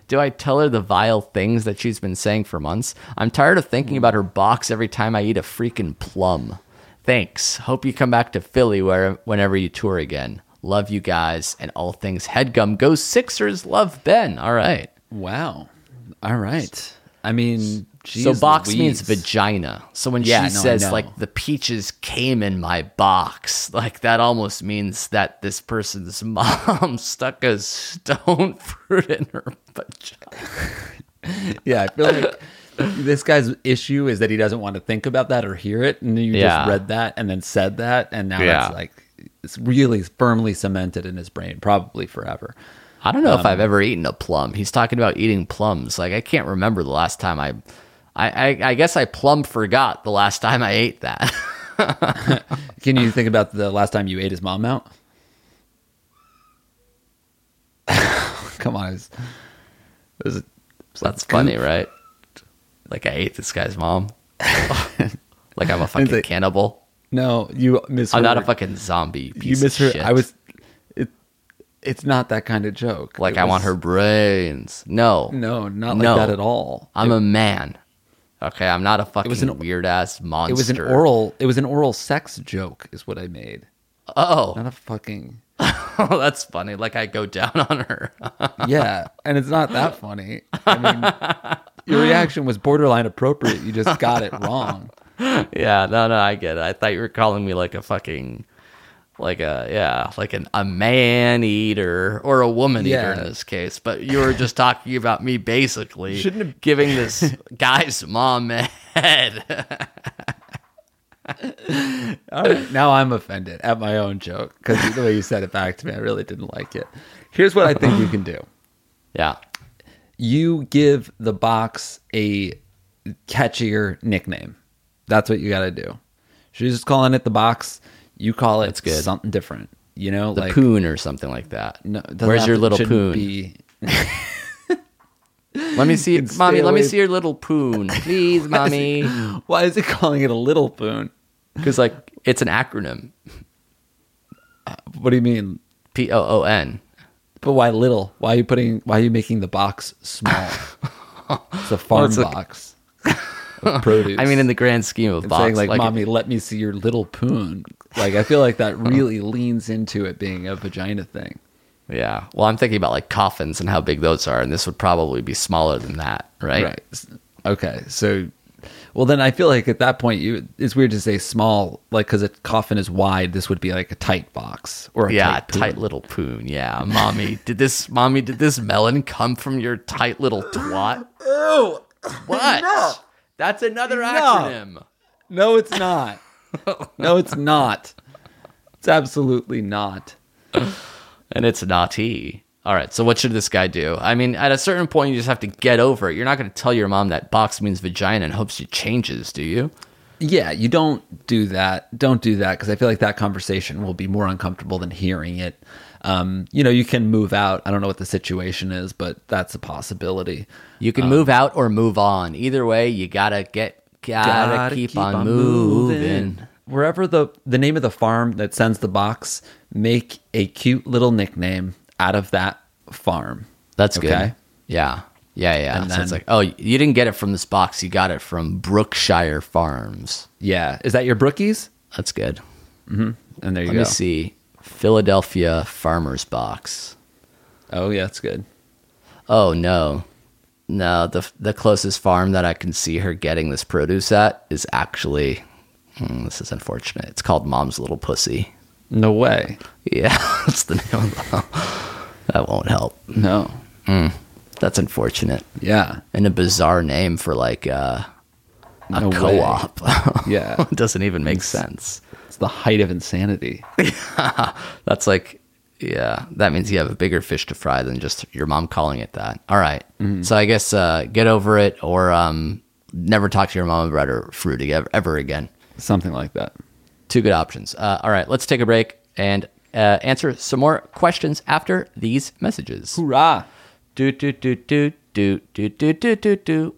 Do I tell her the vile things that she's been saying for months? I'm tired of thinking about her box every time I eat a freaking plum. Thanks. Hope you come back to Philly where, whenever you tour again. Love you guys and all things Headgum. Go Sixers. Love, Ben. All right. Wow. All right. I mean, geez so box Louise. means vagina. So when Yeah, she no, I says know. like the peaches came in my box, like that almost means that this person's mom stuck a stone fruit in her vagina. Yeah, I feel like this guy's issue is that he doesn't want to think about that or hear it, and you Yeah. just read that and then said that, and now Yeah. it's like it's really firmly cemented in his brain, probably forever. I don't know Um, if I've ever eaten a plum. He's talking about eating plums. Like I can't remember the last time I, I, I, I guess I plumb forgot the last time I ate that. Can you think about the last time you ate his mom out? Come on, it was, it was, it was That's like funny, goop. right? Like I ate this guy's mom. Like I'm a fucking like- cannibal. No, you misheard. I'm not a fucking zombie piece You misheard. of shit. I was. It. It's not that kind of joke. like It I was- want her brains. No, No, not like No. that at all. I'm it, a man. Okay, I'm not a fucking was an- weird ass monster. It was an oral. It was an oral sex joke, is what I made. Oh, Not a fucking. that's funny. Like I go down on her. Yeah, and it's not that funny. I mean, your reaction was borderline appropriate. You just got it wrong. Yeah, no, no, I get it. I thought you were calling me like a fucking, like a, yeah, like an, a man eater or a woman eater Yeah. in this case. But you were just talking about me basically Shouldn't have- giving this guy's mom a head. All right, now I'm offended at my own joke because the way you said it back to me, I really didn't like it. Here's what I think you can do. Yeah. You give the box a catchier nickname. That's what you got to do. She's just calling it the box. You call it That's good. something different. You know, The like poon or something like that. No, it doesn't Where's have your to- little shouldn't poon? be- Let me see, can stay mommy. Let me away- see your little poon, please, mommy. Why is it calling it a little poon? Because like it's an acronym. What do you mean? P O O N. But why little? Why are you putting? Why are you making the box small? It's a farm it's a- box of produce. I mean, in the grand scheme of it's box, saying like, like "Mommy, let me see your little poon." Like, I feel like that really leans into it being a vagina thing. yeah. Well, I'm thinking about like coffins and how big those are, and this would probably be smaller than that, right? Right. Okay. So, well, then I feel like at that point, you it's weird to say small, like because a coffin is wide. This would be like a tight box or a Yeah, tight, poon. tight little poon. Yeah, mommy, did this, mommy, did this melon come from your tight little twat? Ew. What? That's another acronym. No, it's not. No, it's not. It's absolutely not. And it's naughty. All right, so what should this guy do? I mean, at a certain point, you just have to get over it. You're not going to tell your mom that box means vagina in hopes she changes, do you? Yeah, you don't do that. Don't do that because I feel like that conversation will be more uncomfortable than hearing it. Um, you know, you can move out. I don't know what the situation is, but that's a possibility. You can move out or move on. Either way, you gotta get, gotta, keep, on, moving. Wherever the the name of the farm that sends the box, make a cute little nickname out of that farm. That's good. Okay. Yeah. Yeah, yeah. And so it's then- like, oh, you didn't get it from this box. You got it from Brookshire Farms. Yeah, is that your Brookies? That's good. And there you Let go. me see. Philadelphia Farmers Box. Oh yeah, that's good. Oh, no. No, the the closest farm that I can see her getting this produce at is actually, hmm, this is unfortunate. It's called Mom's Little Pussy. No way. Yeah, that's the name of the, that won't help. No. That's unfortunate. Yeah. And a bizarre name for like uh, a No way. co-op. Yeah. It doesn't even make sense. It's the height of insanity. That's like, yeah, that means you have a bigger fish to fry than just your mom calling it that. All right. So I guess uh, get over it or um, never talk to your mom about her fruit ever, ever again. Something like that. Two good options. Uh, all right, let's take a break and uh, answer some more questions after these messages. Hoorah. Do, do, do, do, do, do, do, do, do, do.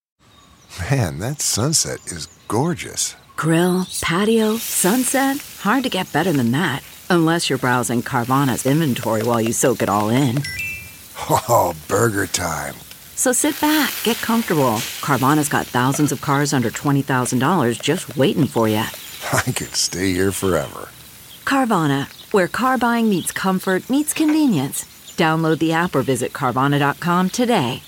Man, that sunset is gorgeous. Grill, patio, sunset. Hard to get better than that. Unless you're browsing Carvana's inventory while you soak it all in. Oh, burger time. So sit back, get comfortable. Carvana's got thousands of cars under twenty thousand dollars just waiting for you. I could stay here forever. Carvana, where car buying meets comfort, meets convenience. Download the app or visit Carvana dot com today.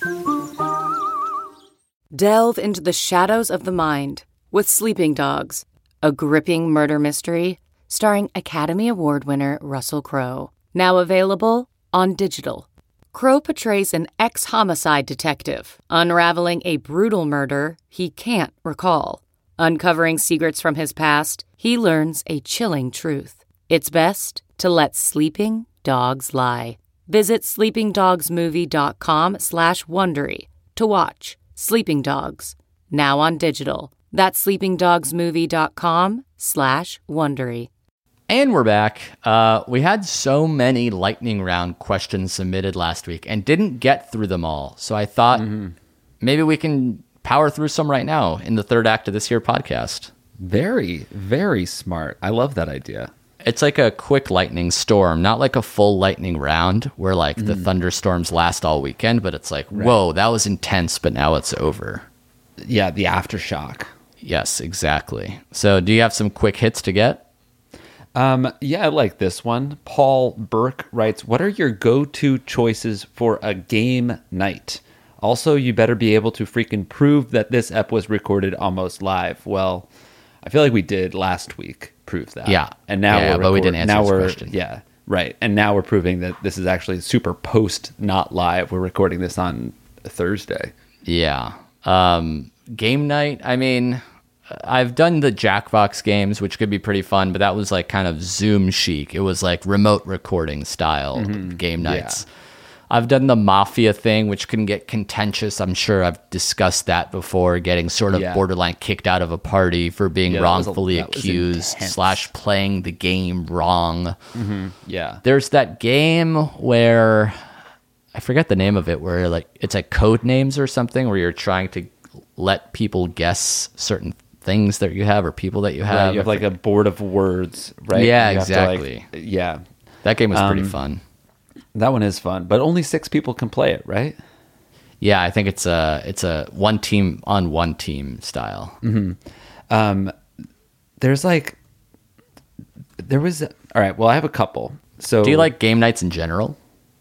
Delve into the shadows of the mind with Sleeping Dogs, a gripping murder mystery starring Academy Award winner Russell Crowe. Now available on digital. Crowe portrays an ex-homicide detective unraveling a brutal murder he can't recall. Uncovering secrets from his past, he learns a chilling truth. It's best to let sleeping dogs lie. Visit sleepingdogsmovie.com slash Wondery to watch Sleeping Dogs, now on digital. That's sleepingdogsmovie.com slash Wondery. And we're back. Uh, we had so many lightning round questions submitted last week and didn't get through them all. So I thought mm-hmm. maybe we can power through some right now in the third act of this here podcast. Very, very smart. I love that idea. It's like a quick lightning storm, not like a full lightning round where like mm-hmm. the thunderstorms last all weekend, but it's like, right. whoa, that was intense, but now it's over. Yeah, the aftershock. Yes, exactly. So do you have some quick hits to get? Um, yeah, I like this one. Paul Burke writes, what are your go-to choices for a game night? Also, you better be able to freaking prove that this ep was recorded almost live. Well, I feel like we did last week prove that. Yeah. And now yeah, we're but record- we didn't answer now this we're, question. Yeah, right. And now we're proving that this is actually super post, not live. We're recording this on Thursday. Yeah. Um, game night, I mean... I've done the Jackbox games, which could be pretty fun, but that was like kind of Zoom chic. It was like remote recording style mm-hmm. game nights. Yeah. I've done the Mafia thing, which can get contentious. I'm sure I've discussed that before, getting sort of yeah. borderline kicked out of a party for being yeah, wrongfully a, accused slash playing the game wrong. Mm-hmm. Yeah. There's that game where, I forget the name of it, where like it's like code names or something, where you're trying to let people guess certain things that you have or people that you have. Right, you have like a board of words, right? Yeah, you exactly. Like, yeah. That game was pretty um, fun. That one is fun, but only six people can play it, right? Yeah, I think it's a it's a one team on one team style. Mm-hmm. Um, there's like, there was, all right, well, I have a couple. So do you like game nights in general?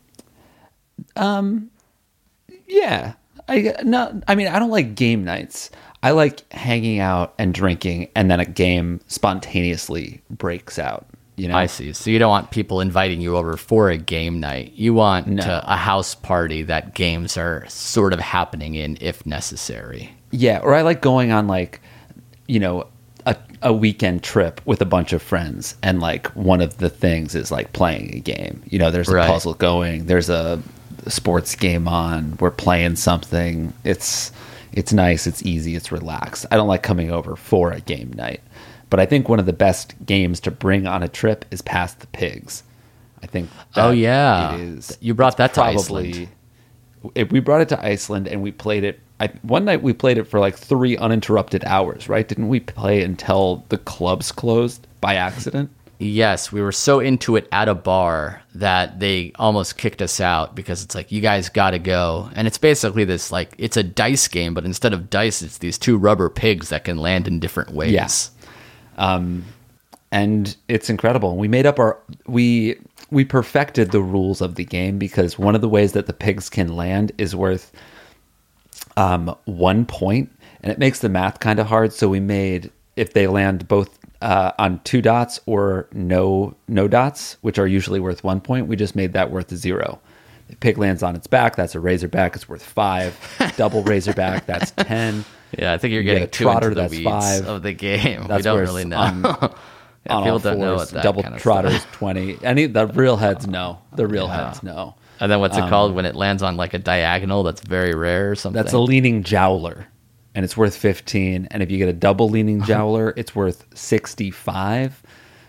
Um, yeah. I no, I mean, I don't like game nights. I like hanging out and drinking, and then a game spontaneously breaks out. You know, I see. So you don't want people inviting you over for a game night. You want no. to, a house party that games are sort of happening in, if necessary. Yeah, or I like going on like, you know, a a weekend trip with a bunch of friends, and like one of the things is like playing a game. You know, there's a right. puzzle going. There's a sports game on. We're playing something. It's it's nice. It's easy. It's relaxed. I don't like coming over for a game night. But I think one of the best games to bring on a trip is Pass the Pigs. I think. Oh yeah, it is. You brought that to probably, Iceland. It, we brought it to Iceland and we played it. I, one night we played it for like three uninterrupted hours. Right? Didn't we play until the clubs closed by accident? Yes, we were so into it at a bar that they almost kicked us out because it's like, you guys got to go. And it's basically this, like, it's a dice game, but instead of dice, it's these two rubber pigs that can land in different ways. Yes. Yeah. Um, and it's incredible. We made up our, we, we perfected the rules of the game because one of the ways that the pigs can land is worth um, one point, and it makes the math kind of hard. So we made, if they land both Uh, on two dots or no no dots, which are usually worth one point, we just made that worth zero. The pig lands on its back, that's a razorback, it's worth five. Double razorback, that's ten. Yeah, I think you're you getting too trotter, into the that's weeds five. of the game. That's we don't really know. On, yeah, on people all don't know fours, what that double kind of trotters, stuff. twenty. Any the real heads know. The real Yeah. heads know. And then what's it Um, called when it lands on like a diagonal that's very rare or something? That's a leaning jowler, and it's worth fifteen. And if you get a double leaning jowler, it's worth sixty-five.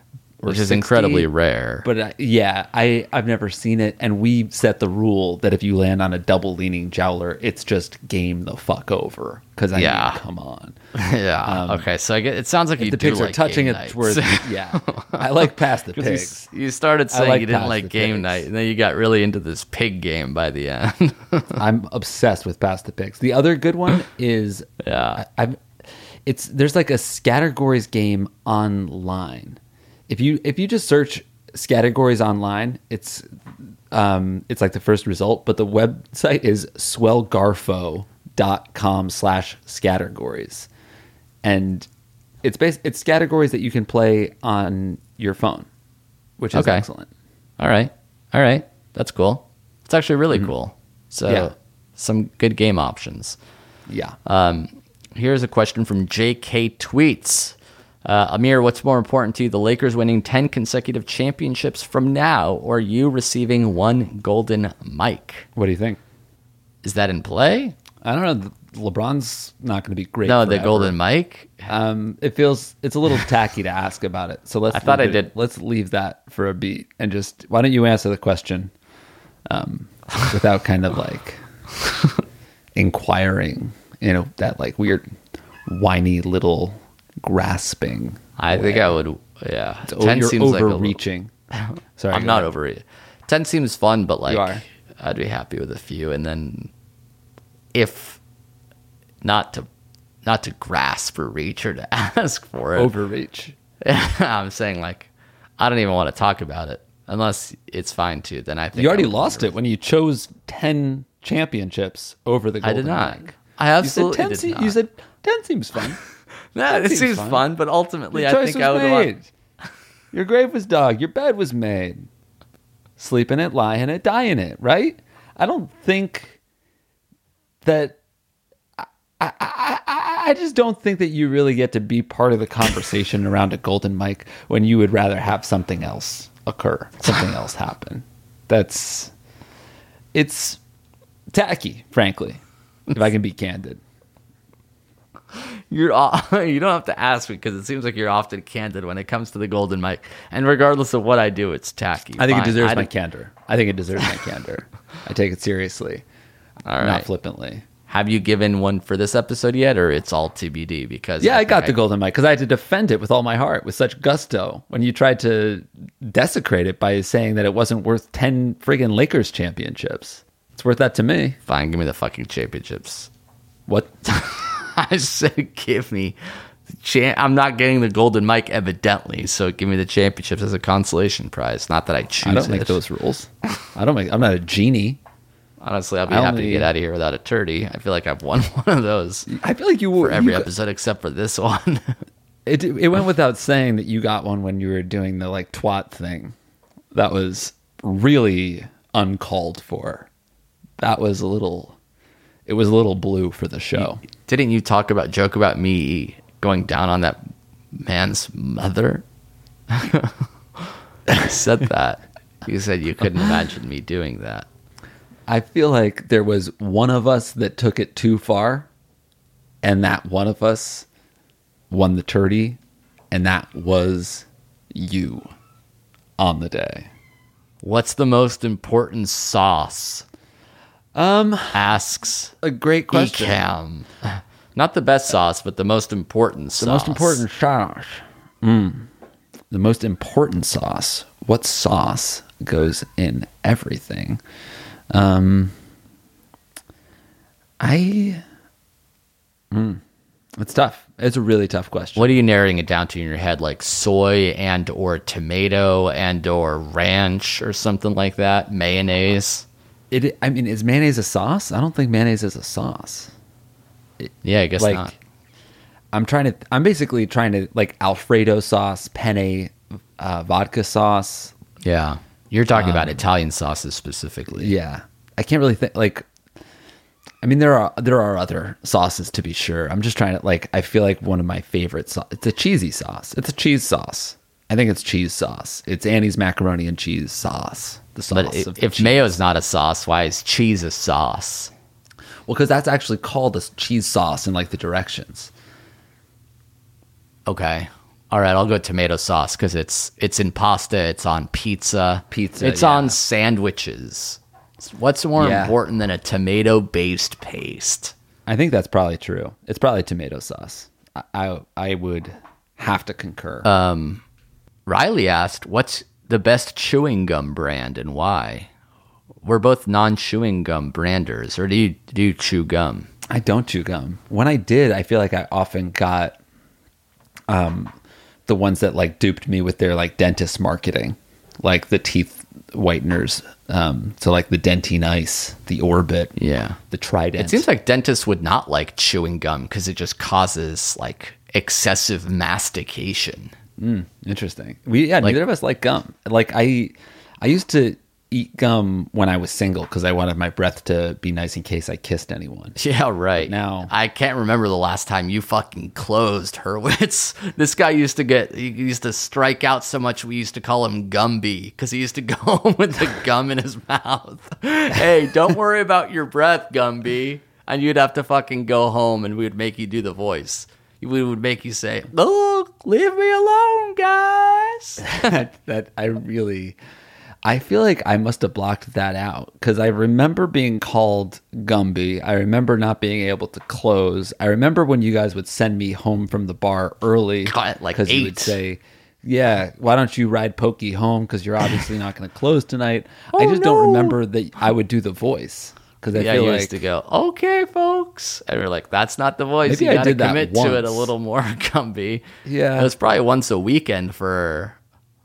or which is sixty, incredibly rare. But uh, yeah, I I've never seen it, and we set the rule that if you land on a double leaning jowler, it's just game the fuck over. Because I Yeah. mean, come on. yeah. Um, okay, so I get, it sounds like If you the do pigs like are touching game it nights. towards, yeah, I like past the 'Cause you pigs. s- You, started I saying like you didn't Past like the game Pigs. night, and then you got really into this pig game by the end. I'm obsessed with past the pigs. The other good one is yeah, I, I've it's there's like a Scattergories game online. If you if you just search Scattergories online, it's um it's like the first result, but the website is swellgarfo dot com slash scattergories, and it's based it's Scattergories that you can play on your phone, which is Okay. excellent. all right, all right, that's cool. It's actually really cool. So Yeah. some good game options. Yeah. Um, here's a question from J K Tweets. Uh, Amir, what's more important to you, the Lakers winning ten consecutive championships from now, or you receiving one golden mic? What do you think? Is that in play? I don't know. LeBron's not going to be great. No, the forever. golden mic. Um, it feels it's a little tacky to ask about it. So let's. I thought leave I it- did. Let's leave that for a beat and just. Why don't you answer the question, um, without kind of like inquiring? You know, that like weird, whiny little grasping. I think I would. Yeah, It's, oh, you're overreaching. Sorry, I'm go not ahead. over it. Ten seems fun, but like You are. I'd be happy with a few, and then if not to not to grasp or reach or to ask for it, Overreach. I'm saying like I don't even want to talk about it unless it's fine too. Then I think You already I would lost it when you chose ten championships over the I golden did not. mic. I absolutely you said ten did se- not. You said ten seems fun. No, That it seems seems fun. fun. but ultimately Your I choice think was I would made. want. Your grave was dug. Your bed was made. Sleep in it, lie in it, die in it. Right? I don't think that. I, I, I, I just don't think that you really get to be part of the conversation around a golden mic when you would rather have something else occur, something else happen. That's it's tacky, frankly. If I can be candid. You're o- you don't have to ask me because it seems like you're often candid when it comes to the golden mic, and regardless of what I do, it's tacky. I think Fine. it deserves I my don't- candor. I think it deserves my candor. I take it seriously, All right. not flippantly. Have you given one for this episode yet, or it's all T B D? Because Yeah, I, think got the golden mic because I had to defend it with all my heart, with such gusto. When you tried to desecrate it by saying that it wasn't worth ten friggin' Lakers championships, it's worth that to me. Fine, give me the fucking championships. What? I said, give me. the Cha- I'm not getting the golden mic, evidently. So give me the championships as a consolation prize. Not that I choose. I don't make it. those rules. I don't make. I'm not a genie. Honestly, I'll be I happy to only- get out of here without a turdy. I feel like I've won one of those I feel like you for were every you, episode except for this one. It it went without saying that you got one when you were doing the like twat thing. That was really uncalled for. That was a little. It was a little blue for the show. Didn't you talk about joke about me going down on that man's mother? You said that. You said you couldn't imagine me doing that. I feel like there was one of us that took it too far, and that one of us won the turdy, and that was you on the day. What's the most important sauce? Um, Asks a great question. Ecam. Not the best sauce, but the most important sauce. The most important sauce. Mm. The most important sauce. What sauce goes in everything? Um, I. Mm, it's tough. It's a really tough question. What are you narrowing it down to in your head? Like soy and or tomato and or ranch or something like that? Mayonnaise? It. I mean, is mayonnaise a sauce? I don't think mayonnaise is a sauce. Yeah, I guess like, not. I'm trying to. I'm basically trying to like Alfredo sauce, penne, uh, vodka sauce. Yeah. You're talking about Um, Italian sauces specifically. Yeah, I can't really think. Like, I mean, there are there are other sauces to be sure. I'm just trying to like. I feel like one of my favorite sauce. It's a cheesy sauce. It's a cheese sauce. I think it's cheese sauce. It's Annie's macaroni and cheese sauce. The sauce. But of if, if cheese. mayo's not a sauce, why is cheese a sauce? Well, because that's actually called a cheese sauce in like the directions. Okay. All right, I'll go tomato sauce because it's it's in pasta, it's on pizza, Pizza, it's yeah. on sandwiches. What's more Yeah. important than a tomato-based paste? I think that's probably true. It's probably tomato sauce. I I, I would have to concur. Um, Riley asked, "What's the best chewing gum brand and why?" We're both non-chewing gum branders, or do you do you chew gum? I don't chew gum. When I did, I feel like I often got um, the ones that like duped me with their like dentist marketing, like the teeth whiteners. Um, so like the Dentine Ice, the Orbit, Yeah. the Trident. It seems like dentists would not like chewing gum because it just causes like excessive mastication. Mm, interesting. We yeah, Like- neither of us like gum. Like I, I used to eat gum when I was single because I wanted my breath to be nice in case I kissed anyone. Yeah, right. But now- I can't remember the last time you fucking closed, Hurwitz. This guy used to get, he used to strike out so much we used to call him Gumby because he used to go home with the gum in his mouth. Hey, don't worry about your breath, Gumby. And you'd have to fucking go home and we would make you do the voice. We would make you say, "Look, leave me alone, guys." that, that I really, I feel like I must have blocked that out because I remember being called Gumby. I remember not being able to close. I remember when you guys would send me home from the bar early, God, like because you would eight. say, "Yeah, why don't you ride Pokey home? Because you're obviously not going to close tonight." I Oh, just no. don't remember that I would do the voice because I Yeah, feel you like used to go, "Okay, folks," and we're like, "That's not the voice. Maybe you I got to did that commit to it a once. little more, Gumby." Yeah. It was probably once a weekend for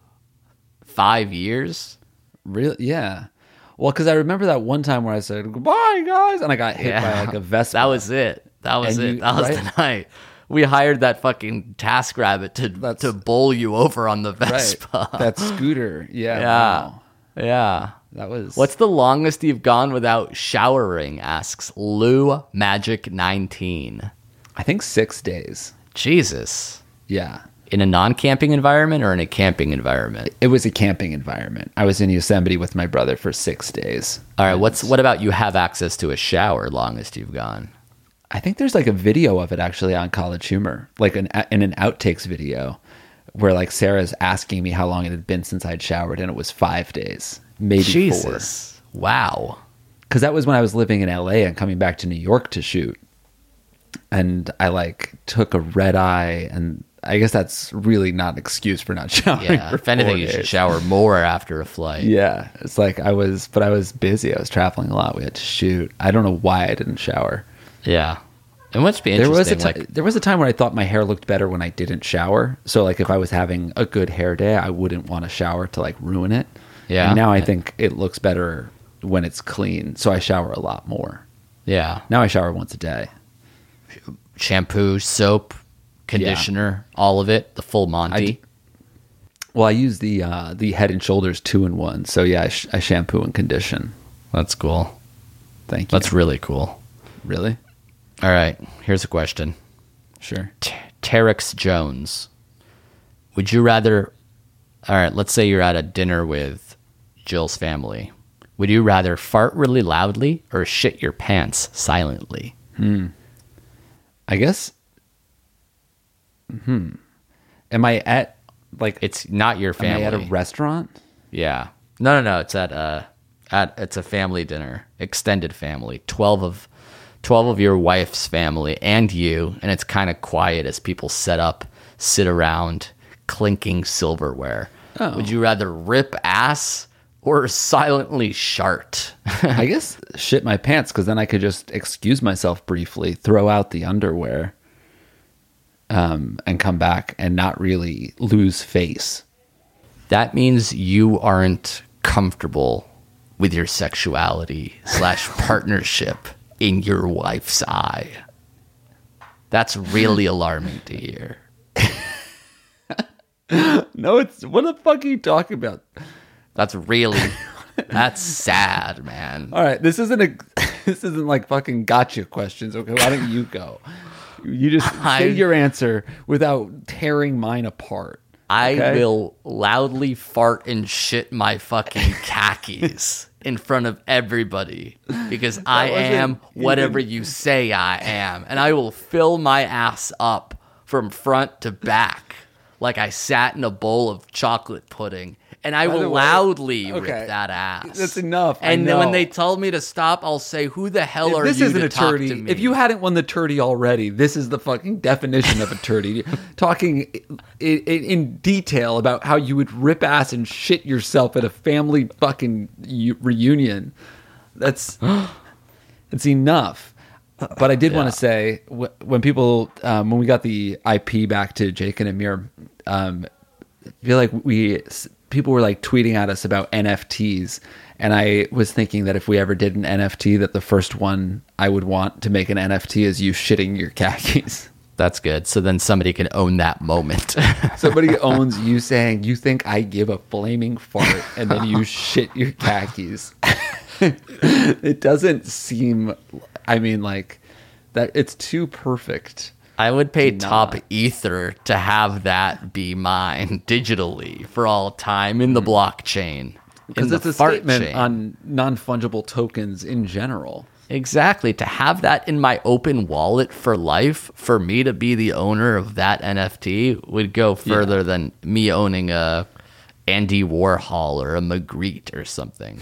five years. Really? Yeah. Well, because I remember that one time where I said goodbye, guys, and I got hit by like a Vespa. That was it. That was And it. you- that was right? the night. We hired that fucking TaskRabbit to That's- to bowl you over on the right. Vespa. That scooter. Yeah. yeah, wow. yeah. That was. What's the longest you've gone without showering? Asks Lou Magic nineteen. I think six days. Jesus. Yeah. In a non-camping environment or in a camping environment? It was a camping environment. I was in Yosemite with my brother for six days. All right. What's what about you have access to a shower? Longest you've gone? I think there's like a video of it actually on College Humor, like an in an outtakes video, where like Sarah's asking me how long it had been since I'd showered, and it was five days, maybe four. Jesus. Wow. Because that was when I was living in L A and coming back to New York to shoot, and I like took a red eye, and I guess that's really not an excuse for not showering. Yeah. for If anything, four you should days. shower more after a flight. Yeah, it's like I was, but I was busy. I was traveling a lot. We had to shoot. I don't know why I didn't shower. Yeah. It must be There interesting. was a ti- like, there was a time where I thought my hair looked better when I didn't shower. So like if I was having a good hair day, I wouldn't want to shower to like ruin it. Yeah. And now I think it looks better when it's clean. So I shower a lot more. yeah. Now I shower once a day. Shampoo, soap, conditioner, all of it, the full I Monty. d- Well, I use the uh, the Head and Shoulders two in one. So yeah, I, sh- I shampoo and condition. That's cool. Thank you. That's really cool. Really? All right. Here's a question. Sure. T- Terex Jones. Would you rather... All right, let's say you're at a dinner with Jill's family. Would you rather fart really loudly or shit your pants silently? I guess. Hmm. Am I at like? It's not your Am family. I at a restaurant? Yeah. No, no, no. It's at a at it's a family dinner, extended family. Twelve of twelve of your wife's family and you, and it's kind of quiet as people set up, sit around, clinking silverware. Oh. Would you rather rip ass or silently shart? I guess shit my pants because then I could just excuse myself briefly, throw out the underwear, um, and come back and not really lose face. That means you aren't comfortable with your sexuality slash partnership in your wife's eye. That's really alarming to hear. No, it's what the fuck are you talking about? That's really, that's sad, man. All right, this isn't a this isn't like fucking gotcha questions. Okay, why don't you go? You just I- say your answer without tearing mine apart. I okay? will loudly fart and shit my fucking khakis in front of everybody because I wasn't am whatever even- you say I am. And I will fill my ass up from front to back like I sat in a bowl of chocolate pudding. And I By the will way- loudly okay. rip that ass. That's enough. I And then know. when they told me to stop, I'll say, "Who the hell are this you isn't to a talk turdy. to me?" If you hadn't won the turdy already, this is the fucking definition of a turdy. Talking in, in, in detail about how you would rip ass and shit yourself at a family fucking u- reunion. That's it's enough. But I did Yeah. want to say wh- when people um, when we got the I P back to Jake and Amir, um, I feel like we people were like tweeting at us about N F Ts, and I was thinking that if we ever did an N F T, that the first one I would want to make an N F T is you shitting your khakis. That's good. So then somebody can own that moment. Somebody owns you saying you think I give a flaming fart, and then you shit your khakis. It doesn't seem. I mean, like that. It's too perfect. I would pay to top not. ether to have that be mine digitally for all time in the blockchain. In Because the it's a fart statement chain. on non-fungible tokens in general. Exactly. To have that in my open wallet for life, for me to be the owner of that N F T would go further Yeah. than me owning a Andy Warhol or a Magritte or something.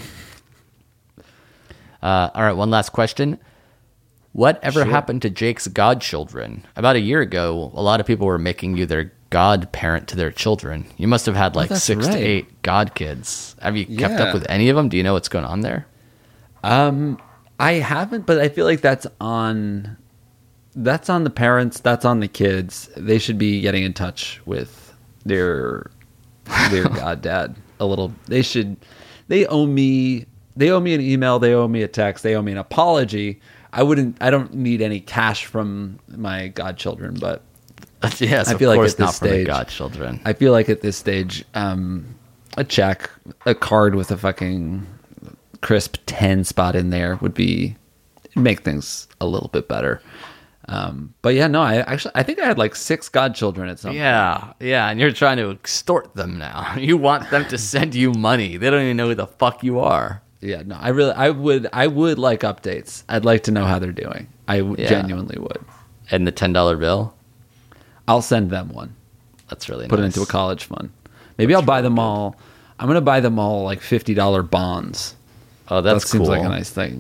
Uh, all right, one last question. What ever Sure. happened to Jake's godchildren? About a year ago, a lot of people were making you their godparent to their children. You must have had like that's six to right. eight godkids. Have you kept Yeah. up with any of them? Do you know what's going on there? Um, I haven't, but I feel like that's on. That's on the parents. That's on the kids. They should be getting in touch with their their goddad a little. They should. They owe me. They owe me an email. They owe me a text. They owe me an apology. I wouldn't. I don't need any cash from my godchildren, but Yes, I of feel like course at this not from the stage- godchildren. I feel like at this stage, um, a check, a card with a fucking crisp ten spot in there would be make things a little bit better. Um, but yeah, no, I actually I think I had like six godchildren at some point. Yeah, yeah, and you're trying to extort them now. You want them to send you money. They don't even know who the fuck you are. Yeah, no, I really, I would, I would like updates. I'd like to know how they're doing. I w- Yeah. genuinely would. And the ten dollar bill? I'll send them one. That's really Put nice. it into a college fund. Maybe I'll buy them all. I'm gonna buy them all like fifty dollar bonds. Oh, that's that seems cool. like a nice thing.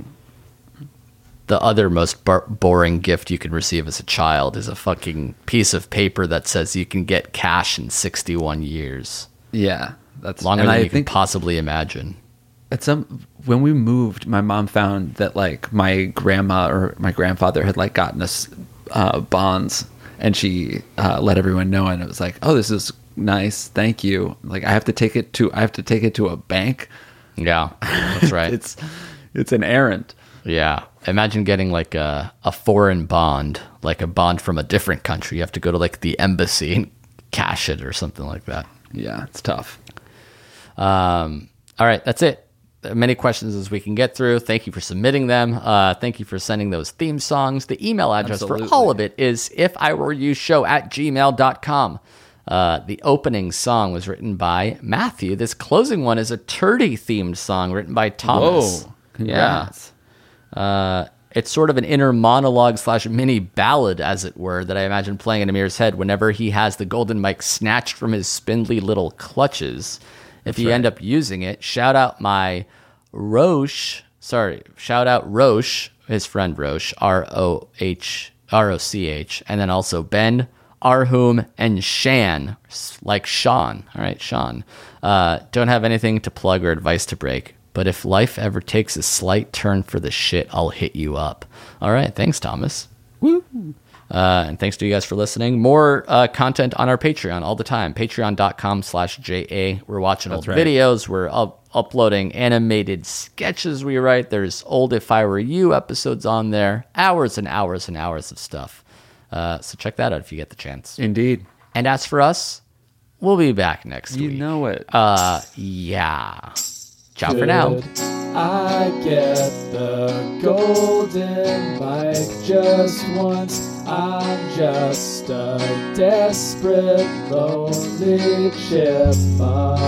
The other most bar- boring gift you can receive as a child is a fucking piece of paper that says you can get cash in sixty-one years. Yeah, that's Longer and than I you think can possibly imagine. at some when we moved, my mom found that like my grandma or my grandfather had like gotten us uh, bonds, and she uh, let everyone know, and it was like, oh, this is nice, thank you. Like I have to take it to I have to take it to a bank. Yeah, that's right. it's it's an errand. Yeah. Imagine getting like a, a foreign bond, like a bond from a different country. You have to go to like the embassy and cash it or something like that. Yeah, it's tough. Um, all right, that's it. Many questions as we can get through. Thank you for submitting them. Uh, thank you for sending those theme songs. The email address Absolutely. for all of it is if I were you show at gmail dot com. Uh, the opening song was written by Matthew. This closing one is a turdy themed song written by Thomas. Whoa, congrats. Yeah. Uh, it's sort of an inner monologue slash mini ballad, as it were, that I imagine playing in Amir's head whenever he has the golden mic snatched from his spindly little clutches. If you right. end up using it, shout out my Roche, sorry, shout out Roche, his friend Roche, R O H, R O C H, and then also Ben, Arhum, and Shan, like Sean. All right, Sean. Uh, don't have anything to plug or advice to break. But if life ever takes a slight turn for the shit, I'll hit you up. All right. Thanks, Thomas. Woo. Uh, and thanks to you guys for listening. More uh, content on our Patreon all the time. Patreon.com slash JA. We're watching That's old right. videos. We're up- uploading animated sketches we write. There's old If I Were You episodes on there. Hours and hours and hours of stuff. Uh, so check that out if you get the chance. Indeed. And as for us, we'll be back next You week. know it. Uh, yeah. Ciao for now. I get the golden mic just once. I'm just a desperate, lonely chipmunk.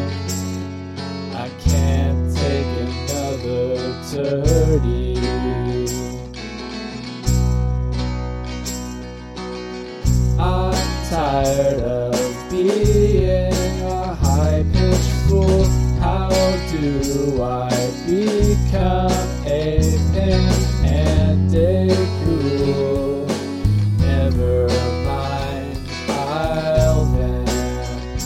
I can't take another turdy. I'm tired of being do I become a pimp and a cool? Never mind, I'll vent.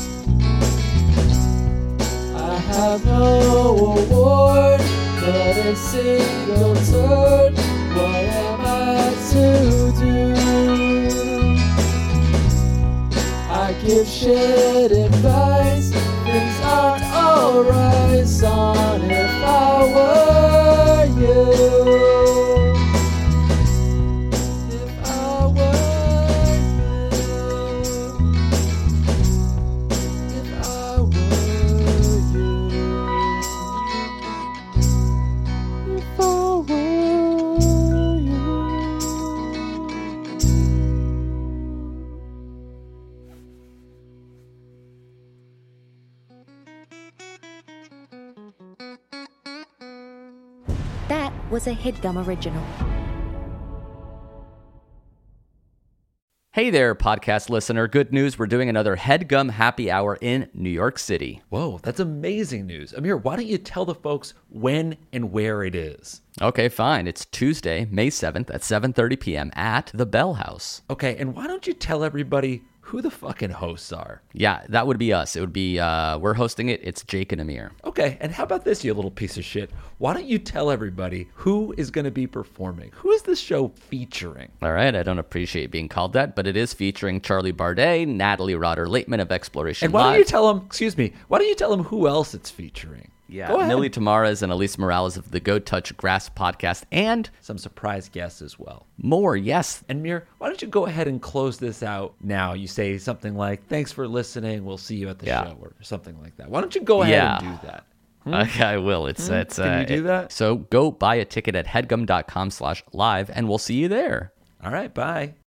I have no award, but a single turn. What am I to do? I give shit advice. Things aren't alright, son, if I were you. If I were you. If I were you. If I were you. That was a HeadGum original. Hey there, podcast listener. Good news. We're doing another HeadGum Happy Hour in New York City. Whoa, that's amazing news. Amir, why don't you tell the folks when and where it is? Okay, fine. It's Tuesday, May seventh at seven thirty p.m. at the Bell House. Okay, and why don't you tell everybody who the fucking hosts are? Yeah, that would be us. It would be, uh, we're hosting it. It's Jake and Amir. Okay, and how about this, you little piece of shit? Why don't you tell everybody who is going to be performing? Who is this show featuring? All right, I don't appreciate being called that, but it is featuring Charlie Bardet, Natalie Rotter-Lateman of Exploration And why Live. don't you tell them, excuse me, why don't you tell them who else it's featuring? Yeah, Go ahead. Millie Tamares and Elise Morales of the Go Touch Grass podcast, and some surprise guests as well. More, yes. And Mir, why don't you go ahead and close this out now? You say something like, thanks for listening, we'll see you at the Yeah. show, or something like that. Why don't you go ahead Yeah. and do that? Hmm? Okay, I will. It's Hmm? it's. Can uh, you do it- that? So go buy a ticket at headgum dot com slash live, and we'll see you there. All right, bye.